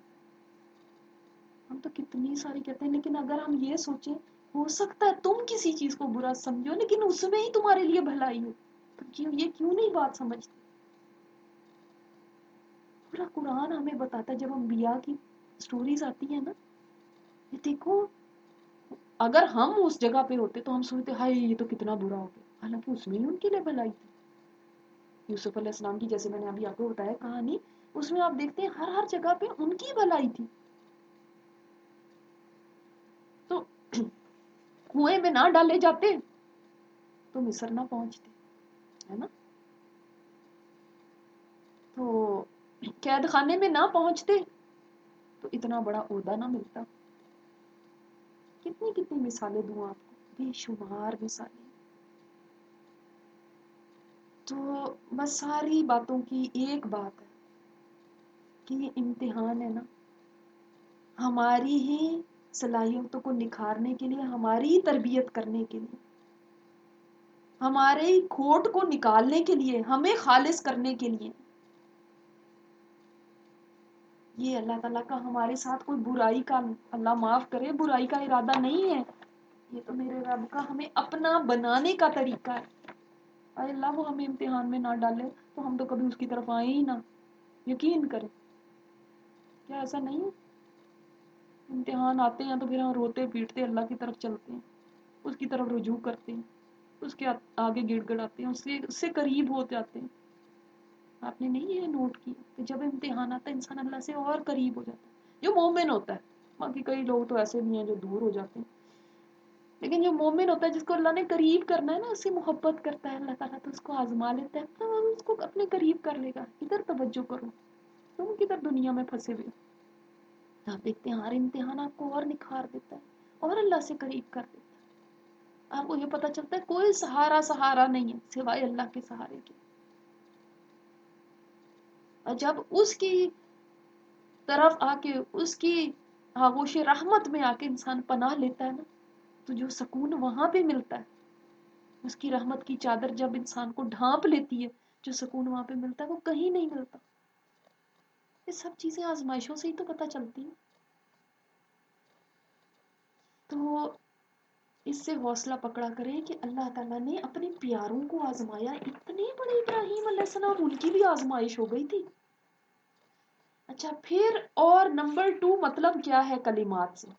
ہم تو کتنی ساری کہتے ہیں، لیکن اگر ہم یہ سوچیں ہو سکتا ہے تم کسی چیز کو برا سمجھو لیکن اس میں ہی تمہارے لیے بھلائی ہو، تو یہ کیوں نہیں بات سمجھتے. پورا قرآن ہمیں بتاتا ہے جب انبیاء کی स्टोरीज आती है ना, ये देखो, अगर हम उस जगह पे होते तो हम सोचते हाय ये तो कितना बुरा हो गया, हालांकि उसमें ही उनके लिए भलाई थी। यूसुफ अलैहिस्सलाम की, जैसे मैंने अभी आपको बताया कहानी, उसमें आप देखते हैं हर हर जगह पे उनकी भलाई थी। तो कुएं में ना डाले जाते तो मिस्र ना पहुंचते, है ना, तो कैद खाने में ना पहुंचते तो इतना बड़ा ओहदा ना मिलता। कितनी कितनी मिसालें दूं आपको, बेशुमार मिसालें। तो बस सारी बातों की एक बात है कि ये इम्तिहान है ना, हमारी ही सलाहियतों को निखारने के लिए, हमारी तरबियत करने के लिए, हमारे खोट को निकालने के लिए, हमें खालिस करने के लिए। ये अल्लाह ताला का हमारे साथ कोई बुराई का, अल्लाह माफ करे, बुराई का इरादा नहीं है। ये तो मेरे रब का हमें अपना बनाने का तरीका है। अरे अल्लाह वो हमें इम्तिहान में ना डाले तो हम तो कभी उसकी तरफ आए ही ना। यकीन करें, क्या ऐसा नहीं है? इम्तिहान आते हैं तो फिर हम रोते पीटते अल्लाह की तरफ चलते हैं, उसकी तरफ रुजू करते हैं, उसके आगे गिड़गिड़ाते हैं, उससे करीब हो जाते हैं। आपने नहीं ये नोट किया कि जब इम्तिहान आता है इंसान अल्लाह से और करीब हो जाता है, जो मोमिन होता है। बाकी कई लोग तो ऐसे भी हैं जो दूर हो जाते हैं, लेकिन जो मोमिन होता है, जिसको अल्लाह ने करीब करना है ना, उससे मोहब्बत करता है अल्लाह ताला, तो उसको आजमा लेता है, तो उसको अपने करीब कर लेगा। इधर तवज्जो करो, तुम किधर दुनिया में फंसे हुए। आप देखते हैं हर इम्तिहान आपको और निखार देता है और अल्लाह से करीब कर देता है। आपको ये पता चलता है कोई सहारा नहीं है सिवाय अल्लाह के सहारे के। और जब उसकी तरफ आके, उसकी आगोश रहमत में आके इंसान पनाह लेता है ना, तो जो सुकून वहां पे मिलता है, उसकी रहमत की चादर जब इंसान को ढांप लेती है, जो सुकून वहां पे मिलता है वो कहीं नहीं मिलता। ये सब चीजें आजमाइशों से ही तो पता चलती हैं। तो इससे हौसला पकड़ा करें कि अल्लाह ताला ने अपने प्यारों को आजमाया। इतने बड़े इब्राहिम अलैहिस्सलाम, उनकी भी आजमाइश हो गई थी। अच्छा, फिर और नंबर 2 मतलब क्या है कलिमात से?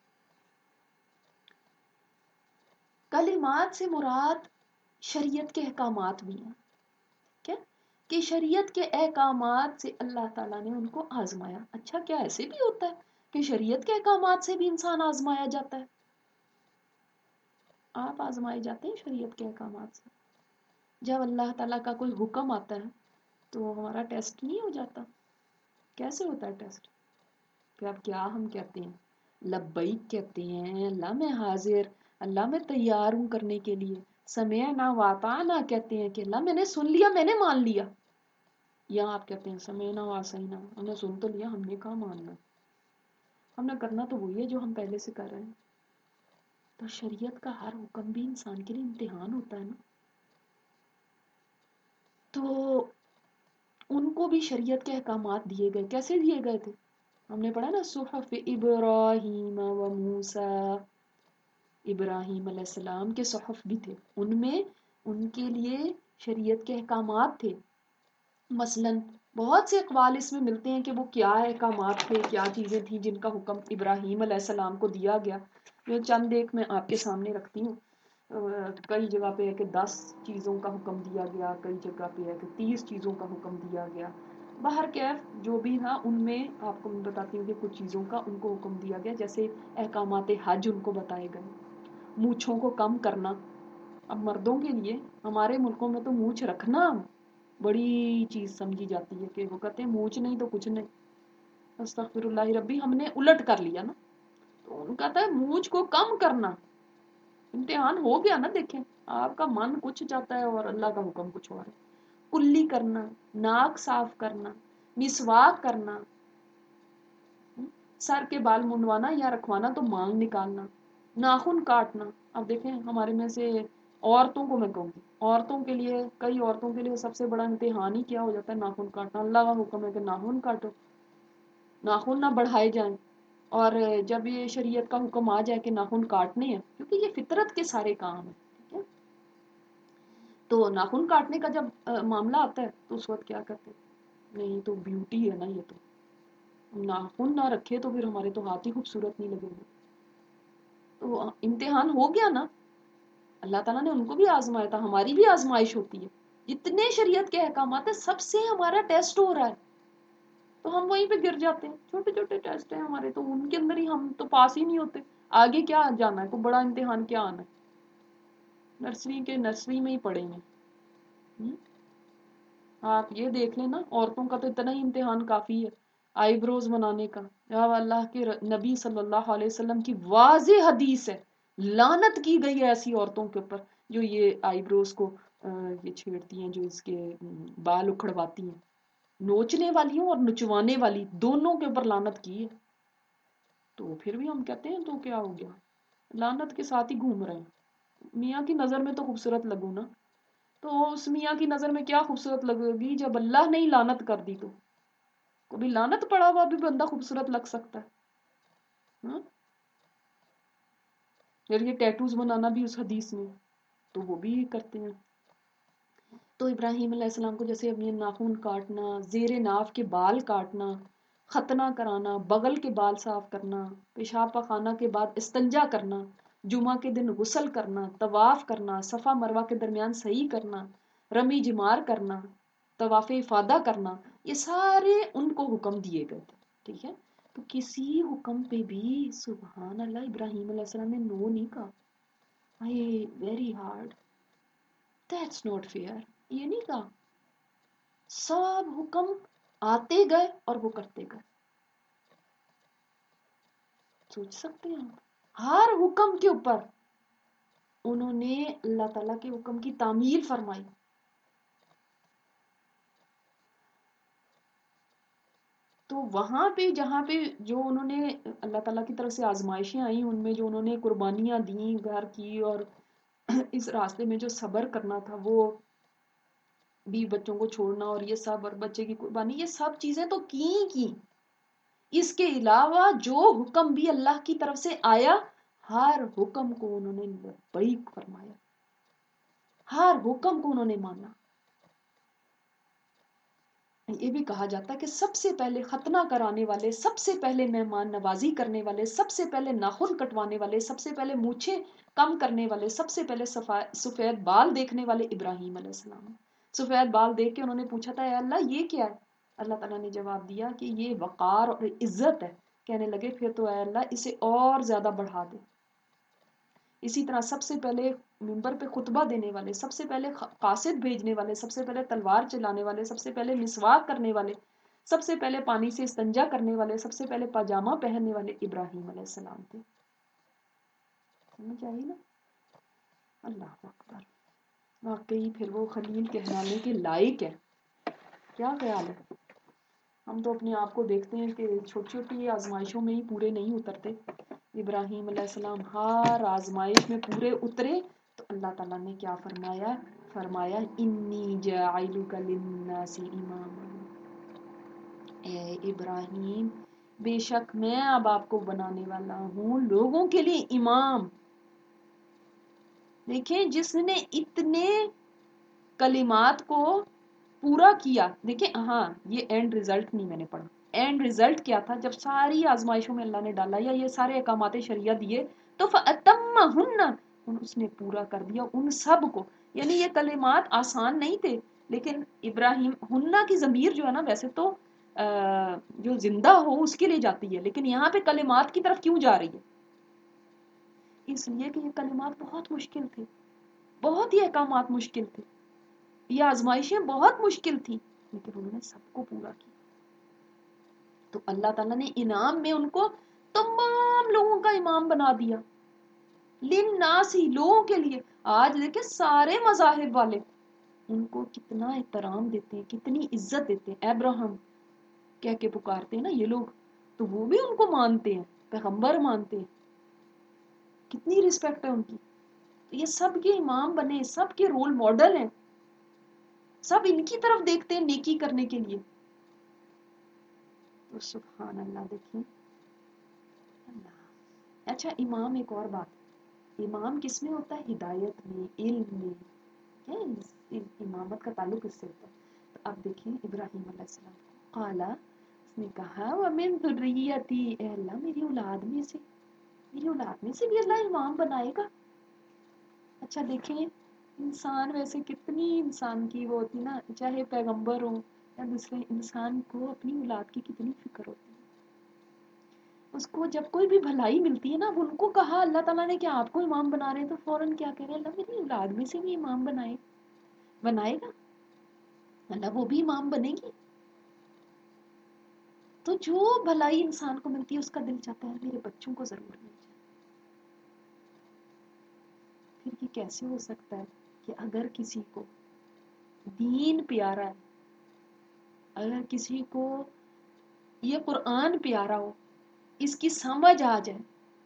कलिमात से मुराद शरीयत के अहकामात भी हैं। क्या कि शरीयत के अहकामात से अल्लाह ताला ने उनको आजमाया। अच्छा, क्या ऐसे भी होता है कि शरीयत के अहकामात से भी इंसान आजमाया जाता है? आप आजमाए जाते हैं शरीयत के अहकामात से। जब अल्लाह ताला का कोई हुक्म आता है तो हमारा टेस्ट नहीं हो जाता? कैसे होता है टेस्ट? कि अब क्या हम कहते हैं? लब्बैक कहते हैं, अल्लाह मैं हाजिर, अल्लाह मैं तैयार हूं करने के लिए। समिअना व अताअना कहते हैं कि अल्लाह मैंने सुन लिया, मैंने मान लिया। या आप कहते हैं समिअना व असैना, हमने सुन तो लिया, हमने कहाँ मानना, हमने करना तो वही है जो हम पहले से कर रहे हैं। तो शरीयत का हर हुक्म भी इंसान के लिए इम्तिहान होता है ना। तो उनको भी शरीयत के अहकामात दिए गए। कैसे दिए गए थे? हमने पढ़ा ना, सुहफ इब्राहीम व मूसा, इब्राहिम अलैहिस्सलाम के सुहफ भी थे, उनमें उनके लिए शरीयत के अहकामात थे। मसलन बहुत से अक़वाल इसमें मिलते हैं कि वो क्या अहकामात थे, क्या चीज़ें थी जिनका हुक्म इब्राहिम अलैहिस्सलाम को दिया गया। जो चंद एक मैं आपके सामने रखती हूँ। कई जगह पे है कि 10 चीज़ों का हुक्म दिया गया, कई जगह पे है कि 30 चीज़ों का हुक्म दिया गया। बाहर कैफ जो भी था, उनमें आपको मैं बताती हूँ कि कुछ चीज़ों का उनको हुक्म दिया गया, जैसे अहकामात हज उनको बताए गए, मूछों को कम करना। अब मर्दों के लिए हमारे मुल्कों में तो मूछ रखना बड़ी चीज समझी जाती है, कि वो कहते हैं मूछ नहीं तो कुछ नहीं। अस्तगफिरुल्लाह रब्बी, हमने उलट कर लिया ना। तो उनका था मूछ को कम करना। इम्तिहान हो गया ना, देखें, आपका मन कुछ चाहता है और अल्लाह का हुक्म कुछ और है। कुल्ली करना, नाक साफ करना, मिसवाक करना, सर के बाल मुंडवाना या रखवाना तो मांग निकालना, नाखून काटना। अब देखें हमारे में से औरतों को मैं कहूँगी, औरतों के लिए, कई औरतों के लिए सबसे बड़ा इम्तिहान ही क्या हो जाता है? नाखून काटना। अल्लाह का हुक्म है कि नाखून काटो, नाखून ना बढ़ाए जाएं। और जब ये शरीयत का हुक्म आ जाए कि नाखून काटने हैं, क्योंकि ये फितरत के सारे काम है, ठीक है, तो नाखून काटने का जब मामला आता है तो उस वक्त क्या करते हैं? नहीं तो ब्यूटी है ना, ये तो ناخن نہ رکھے تو پھر ہمارے تو ہاتھ ہی خوبصورت نہیں لگیں گے. تو امتحان ہو گیا نا. اللہ تعالیٰ نے ان کو بھی آزمایا تھا، ہماری بھی آزمائش ہوتی ہے. جتنے شریعت کے احکامات ہیں سب سے ہمارا ٹیسٹ ہو رہا ہے، تو ہم وہیں پہ گر جاتے ہیں. چھوٹے چھوٹے ٹیسٹ ہیں ہمارے، تو ان کے اندر ہی ہم تو پاس ہی نہیں ہوتے. آگے کیا جانا ہے، کوئی بڑا امتحان کیا آنا ہے. نرسری میں ہی پڑھیں گے. آپ یہ دیکھ لیں نا، عورتوں کا تو اتنا ہی امتحان کافی ہے آئی بروز بنانے کا. یا اللہ کے نبی صلی اللہ علیہ وسلم کی واضح حدیث ہے، لعنت کی گئی ہے ایسی عورتوں کے اوپر جو یہ آئی بروز کو یہ چھیڑتی ہیں، جو اس کے بال اکھڑواتی ہیں. نوچنے والی ہوں اور نچوانے والی دونوں کے اوپر لعنت کی ہے. تو پھر بھی ہم کہتے ہیں تو کیا ہو گیا، لعنت کے ساتھ ہی گھوم رہے ہیں. میاں کی نظر میں تو خوبصورت لگو نا، تو اس میاں کی نظر میں کیا خوبصورت لگے گی جب اللہ نے ہی لعنت کر دی. تو کبھی لعنت پڑا ہوا بھی بندہ خوبصورت لگ سکتا ہے. پھر یہ ٹیٹوز بنانا بھی اس حدیث میں، تو وہ بھی کرتے ہیں. تو ابراہیم علیہ السلام کو جیسے اپنے ناخن کاٹنا، زیر ناف کے بال کاٹنا، ختنہ کرانا، بغل کے بال صاف کرنا، پیشاب پخانہ کے بعد استنجا کرنا، جمعہ کے دن غسل کرنا، طواف کرنا، صفا مروہ کے درمیان صحیح کرنا، رمی جمار کرنا، طواف افادہ کرنا، یہ سارے ان کو حکم دیے گئے تھے. ٹھیک ہے، تو کسی حکم پہ بھی سبحان اللہ ابراہیم علیہ السلام نے نو نہیں کہا. Very hard, that's not fair, یہ نہیں کہا. سب حکم آتے گئے اور وہ کرتے گئے. سوچ سکتے ہیں ہر حکم کے اوپر انہوں نے اللہ تعالیٰ کے حکم کی تعمیل فرمائی. تو وہاں پہ جہاں پہ جو انہوں نے اللہ تعالیٰ کی طرف سے آزمائشیں آئیں، ان میں جو انہوں نے قربانیاں دیں گھر کی، اور اس راستے میں جو صبر کرنا تھا، وہ بھی بچوں کو چھوڑنا اور یہ سب، اور بچے کی قربانی، یہ سب چیزیں تو کی. اس کے علاوہ جو حکم بھی اللہ کی طرف سے آیا، ہر حکم کو انہوں نے لبیک فرمایا، ہر حکم کو انہوں نے مانا. یہ بھی کہا جاتا ہے کہ سب سے پہلے ختنہ کرانے والے، سب سے پہلے مہمان نوازی کرنے والے، سب سے پہلے ناخن کٹوانے والے، سب سے پہلے مونچھیں کم کرنے والے، سب سے پہلے سفید بال دیکھنے والے ابراہیم علیہ السلام. سفید بال دیکھ کے انہوں نے پوچھا تھا اے اللہ یہ کیا ہے؟ اللہ تعالیٰ نے جواب دیا کہ یہ وقار اور عزت ہے. کہنے لگے پھر تو اے اللہ اسے اور زیادہ بڑھا دے. اسی طرح سب سے پہلے منبر پہ خطبہ دینے والے، سب سے پہلے قاصد بھیجنے والے، سب سے پہلے تلوار چلانے والے، سب سے پہلے مسواک کرنے والے، سب سے پہلے پانی سے استنجا کرنے والے، سب سے پہلے پاجامہ پہننے والے ابراہیم علیہ السلام تھے. سمجھ آئی نا؟ اللہ اکبر. واقعی پھر وہ خلیل کہلانے کے لائق ہے. کیا خیال ہے؟ ہم تو اپنے آپ کو دیکھتے ہیں کہ چھوٹی چھوٹی آزمائشوں میں ہی پورے نہیں اترتے. ابراہیم علیہ السلام ہر آزمائش میں پورے اترے، تو اللہ تعالیٰ نے کیا فرمایا انی جاعلک للناس اماما. اے ابراہیم بے شک میں اب آپ کو بنانے والا ہوں لوگوں کے لیے امام. دیکھیں جس نے اتنے کلمات کو پورا کیا، دیکھیں ہاں یہ اینڈ رزلٹ نہیں میں نے پڑھا. اینڈ رزلٹ کیا تھا جب ساری آزمائشوں میں اللہ نے ڈالا یا یہ سارے احکامات شریعہ دیے، تو فَأَتَمَّهُنَّ اس نے پورا کر دیا ان سب کو. یعنی یہ کلمات آسان نہیں تھے، لیکن ابراہیم ہنہ کی ضمیر جو ہے نا ویسے تو جو زندہ ہو اس کے لیے جاتی ہے، لیکن یہاں پہ کلمات کی طرف کیوں جا رہی ہے؟ اس لیے کہ یہ کلمات بہت مشکل تھے، بہت ہی احکامات مشکل تھے، یہ آزمائشیں بہت مشکل تھیں، لیکن انہوں نے سب کو پورا کیا. تو اللہ تعالیٰ نے انعام میں ان کو تمام لوگوں کا امام بنا دیا. للناس ہی لوگوں کے لیے. آج دیکھیں سارے مذاہب والے ان کو کتنا احترام دیتے ہیں، کتنی عزت دیتے ہیں. ابراہم کہہ کے پکارتے ہیں نا یہ لوگ، تو وہ بھی ان کو مانتے ہیں، پیغمبر مانتے ہیں. کتنی رسپیکٹ ہے ان کی. یہ سب کے امام بنے، سب کے رول ماڈل ہیں، سب ان کی طرف دیکھتے ہیں نیکی کرنے کے لیے. تو سبحان اللہ. دیکھیں اللہ. اچھا امام ایک اور بات، امام کس میں ہوتا ہے؟ ہدایت میں، علم میں. امامت کا تعلق اس سے ہوتا ہے. تو اب دیکھیں ابراہیم علیہ السلام قالا اس نے کہا وَمِن ذُرِّيَّتِي، اے اللہ میری اولاد میں سے، میری اولاد میں سے بھی اللہ امام بنائے گا. اچھا دیکھیں انسان ویسے کتنی انسان کی وہ ہوتی نا، چاہے پیغمبر ہو یا دوسرے انسان کو اپنی اولاد کی کتنی فکر ہوتی ہے. اس کو جب کوئی بھی بھلائی ملتی ہے نا، اب ان کو کہا اللہ تعالیٰ نے کہ آپ کو امام بنا رہے ہیں، تو فوراً کیا کہہ رہے ہیں، اللہ میری اولاد میں سے بھی امام بنائے گا، اللہ وہ بھی امام بنے گی. تو جو بھلائی انسان کو ملتی ہے اس کا دل چاہتا ہے میرے بچوں کو ضرور مل جائے. پھر یہ کیسے ہو سکتا ہے کہ اگر کسی کو دین پیارا ہے، اگر کسی کو یہ قرآن پیارا ہو، اس کی سمجھ آ جائے،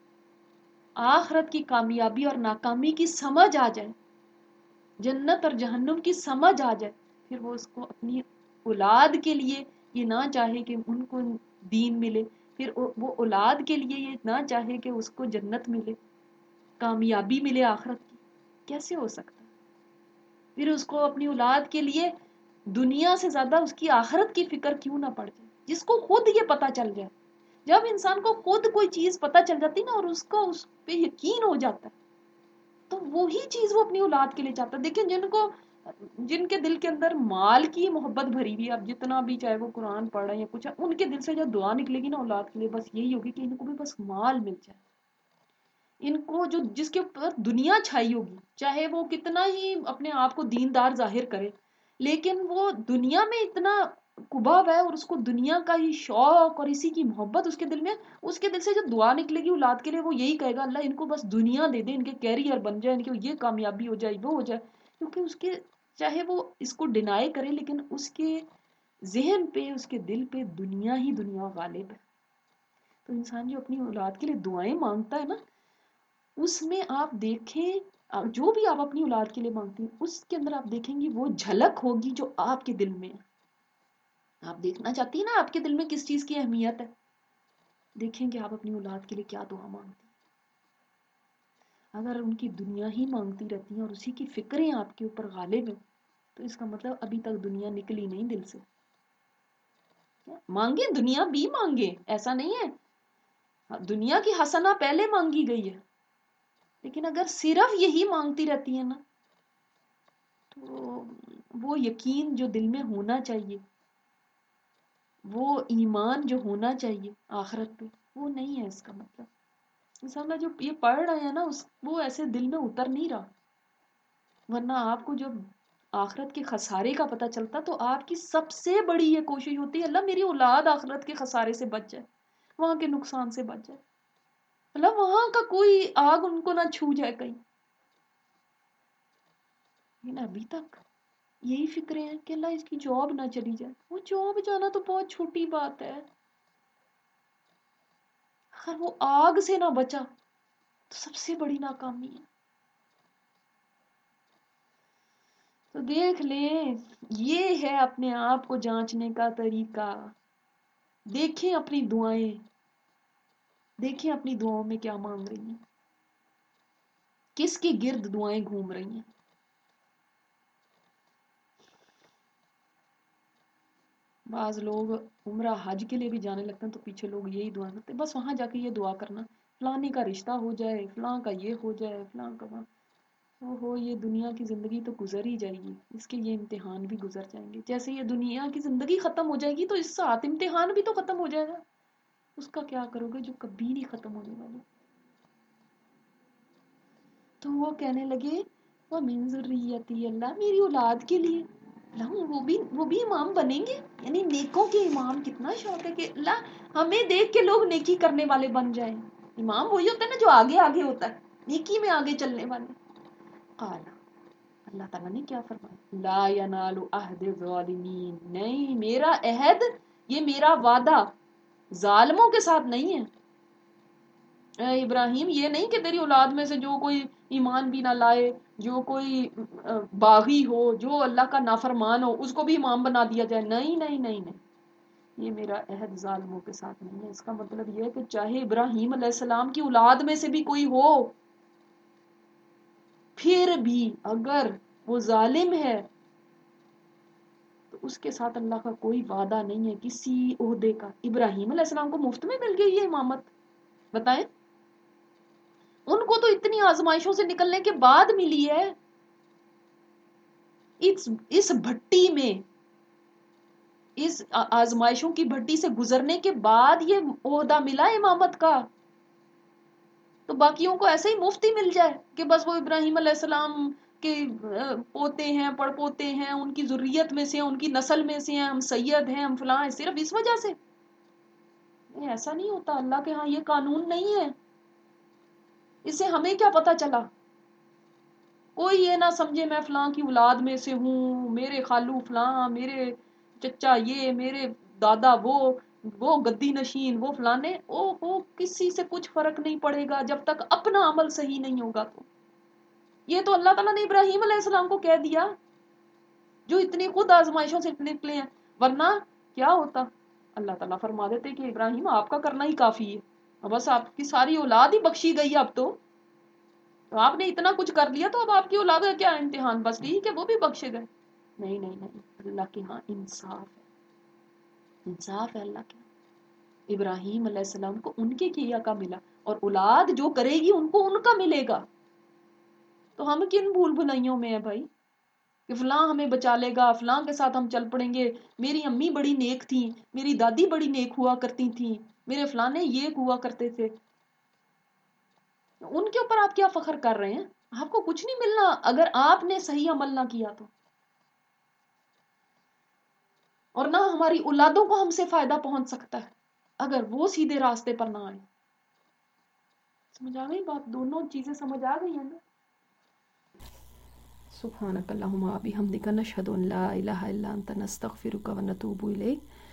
آخرت کی کامیابی اور ناکامی کی سمجھ آ جائے، جنت اور جہنم کی سمجھ آ جائے، پھر وہ اس کو اپنی اولاد کے لیے یہ نہ چاہے کہ ان کو دین ملے، پھر وہ اولاد کے لیے یہ نہ چاہے کہ اس کو جنت ملے، کامیابی ملے آخرت کی. کیسے ہو سکتا؟ پھر اس کو اپنی اولاد کے لیے دنیا سے زیادہ اس کی آخرت کی فکر کیوں نہ پڑ جائے، جس کو خود یہ پتا چل جائے. جب انسان کو خود کوئی چیز پتا چل جاتی نا اور اس کا اس پہ یقین ہو جاتا ہے، تو وہی چیز وہ اپنی اولاد کے لیے چاہتا ہے. دیکھیں جن کے دل کے اندر مال کی محبت بھری ہوئی ہے، اب جتنا بھی چاہے وہ قرآن پڑھ رہے ہیں یا کچھ ہے، ان کے دل سے جو دعا نکلے گی نا اولاد کے لیے، بس یہی ہوگی کہ ان کو بھی بس مال مل جائے. ان کو جس کے اوپر دنیا چھائی ہوگی، چاہے وہ کتنا ہی اپنے آپ کو دیندار ظاہر کرے، لیکن وہ دنیا میں اتنا کبا ہوا ہے اور اس کو دنیا کا ہی شوق اور اسی کی محبت اس کے دل میں، اس کے دل سے جو دعا نکلے گی اولاد کے لیے وہ یہی کہے گا اللہ ان کو بس دنیا دے دے، ان کے کیریئر بن جائے، ان کی یہ کامیابی ہو جائے، وہ ہو جائے. کیونکہ اس کے چاہے وہ اس کو ڈینائی کرے لیکن اس کے ذہن پہ، اس کے دل پہ دنیا ہی دنیا غالب ہے. تو انسان جو اپنی اولاد کے لیے دعائیں مانگتا ہے نا، اس میں آپ دیکھیں جو بھی آپ اپنی اولاد کے لیے مانگتی ہیں اس کے اندر آپ دیکھیں گی وہ جھلک ہوگی جو آپ کے دل میں ہے. آپ دیکھنا چاہتی ہیں نا آپ کے دل میں کس چیز کی اہمیت ہے، دیکھیں کہ آپ اپنی اولاد کے لیے کیا دعا مانگتی ہیں. اگر ان کی دنیا ہی مانگتی رہتی ہیں اور اسی کی فکریں آپ کے اوپر غالب ہیں، تو اس کا مطلب ابھی تک دنیا نکلی نہیں دل سے. مانگے دنیا بھی مانگے، ایسا نہیں ہے، دنیا کی حسنہ پہلے مانگی گئی ہے، لیکن اگر صرف یہی مانگتی رہتی ہیں نا، تو وہ یقین جو دل میں ہونا چاہیے، وہ ایمان جو ہونا چاہیے آخرت پہ، وہ نہیں ہے. اس کا مطلب انسان جو یہ پڑھ رہے ہیں نا وہ ایسے دل میں اتر نہیں رہا. ورنہ آپ کو جب آخرت کے خسارے کا پتہ چلتا تو آپ کی سب سے بڑی یہ کوشش ہوتی ہے اللہ میری اولاد آخرت کے خسارے سے بچ جائے، وہاں کے نقصان سے بچ جائے، اللہ وہاں کا کوئی آگ ان کو نہ چھو جائے کہیں. لیکن ابھی تک یہی فکریں ہیں کہ اللہ اس کی جاب نہ چلی جائے. وہ جاب جانا تو بہت چھوٹی بات ہے، اگر وہ آگ سے نہ بچا تو سب سے بڑی ناکامی ہے. تو دیکھ لیں، یہ ہے اپنے آپ کو جانچنے کا طریقہ. دیکھیں اپنی دعائیں، دیکھیں اپنی دعاؤں میں کیا مانگ رہی ہیں، کس کی گرد دعائیں گھوم رہی ہیں. بعض لوگ عمرہ حج کے لیے بھی جانے لگتے ہیں تو پیچھے لوگ یہی دعا کرتے ہیں، بس وہاں جا کے یہ دعا کرنا فلانے کا رشتہ ہو جائے، فلاں کا یہ ہو جائے، فلاں کا وہاں ہو. یہ دنیا کی زندگی تو گزر ہی جائے گی، اس کے یہ امتحان بھی گزر جائیں گے. جیسے یہ دنیا کی زندگی ختم ہو جائے گی تو اس ساتھ امتحان بھی تو ختم ہو جائے گا. اس کا کیا کرو گے جو کبھی نہیں ختم ہونے والے. تو وہ کہنے لگے وَمِن ذُرِّيَّتِي، اللہ میری اولاد کے لیے اللہ وہ بھی امام بنیں گے. یعنی نیکوں کے امام. کتنا شوق ہے کہ اللہ ہمیں دیکھ کے لوگ نیکی کرنے والے بن جائیں. امام وہی ہوتا ہے نا جو آگے آگے ہوتا ہے، نیکی میں آگے چلنے والے. قال، اللہ تعالیٰ نے کیا فرمایا، لا ینال عہد الظالمین، نہیں میرا عہد، یہ میرا وعدہ ظالموں کے ساتھ نہیں ہے. اے ابراہیم یہ نہیں کہ تیری اولاد میں سے جو کوئی ایمان بھی نہ لائے، جو کوئی باغی ہو، جو اللہ کا نافرمان ہو، اس کو بھی امام بنا دیا جائے. نہیں نہیں نہیں نہیں، یہ میرا عہد ظالموں کے ساتھ نہیں ہے. اس کا مطلب یہ ہے کہ چاہے ابراہیم علیہ السلام کی اولاد میں سے بھی کوئی ہو، پھر بھی اگر وہ ظالم ہے تو اس کے ساتھ اللہ کا کوئی وعدہ نہیں ہے کسی عہدے کا. ابراہیم علیہ السلام کو مفت میں مل گئی یہ امامت؟ بتائیں. ان کو تو اتنی آزمائشوں سے نکلنے کے بعد ملی ہے. اس بھٹی میں، اس آزمائشوں کی بھٹی سے گزرنے کے بعد یہ عہدہ ملا امامت کا. تو باقیوں کو ایسے ہی مفت ہی مل جائے کہ بس وہ ابراہیم علیہ السلام کے پوتے ہیں، پڑ پوتے ہیں، ان کی ذریت میں سے، ان کی نسل میں سے ہیں، ہم سید ہیں، ہم فلاں ہیں، صرف اس وجہ سے؟ ایسا نہیں ہوتا. اللہ کے ہاں یہ قانون نہیں ہے. اسے ہمیں کیا پتا چلا؟ کوئی یہ نہ سمجھے میں فلاں کی اولاد میں سے ہوں، میرے خالو فلاں، میرے چچا یہ، میرے دادا وہ گدی نشین، وہ فلانے. او کسی سے کچھ فرق نہیں پڑے گا جب تک اپنا عمل صحیح نہیں ہوگا. تو یہ تو اللہ تعالیٰ نے ابراہیم علیہ السلام کو کہہ دیا جو اتنی خود آزمائشوں سے نکلے ہیں. ورنہ کیا ہوتا؟ اللہ تعالیٰ فرما دیتے کہ ابراہیم آپ کا کرنا ہی کافی ہے، بس آپ کی ساری اولاد ہی بخشی گئی. اب تو آپ نے اتنا کچھ کر لیا تو اب آپ کی اولاد کا کیا امتحان، بس ٹھیک ہے وہ بھی بخشے گئے. نہیں نہیں نہیں، اللہ کے ہاں انصاف ہے. انصاف ہے اللہ کے. ابراہیم علیہ السلام کو ان کے کیا کا ملا، اور اولاد جو کرے گی ان کو ان کا ملے گا. تو ہم کن بھول بھلائیوں میں ہیں بھائی کہ فلاں ہمیں بچا لے گا، فلاں کے ساتھ ہم چل پڑیں گے، میری امی بڑی نیک تھیں، میری دادی بڑی نیک ہوا کرتی تھیں، میرے فلانے یہ ہوا کرتے تھے. ان کے اوپر آپ کیا فخر کر رہے ہیں؟ آپ کو کچھ نہیں ملنا اگر آپ نے صحیح عمل نہ کیا تو. اور نہ ہماری اولادوں کو ہم سے فائدہ پہنچ سکتا ہے اگر وہ سیدھے راستے پر نہ آئے. سمجھ آ گئی بات؟ دونوں چیزیں سمجھ آ گئی ہیں نا. سبحانک اللہم و بحمدک نشہد ان لا الہ الا انت نستغفرک و نتوب الیک.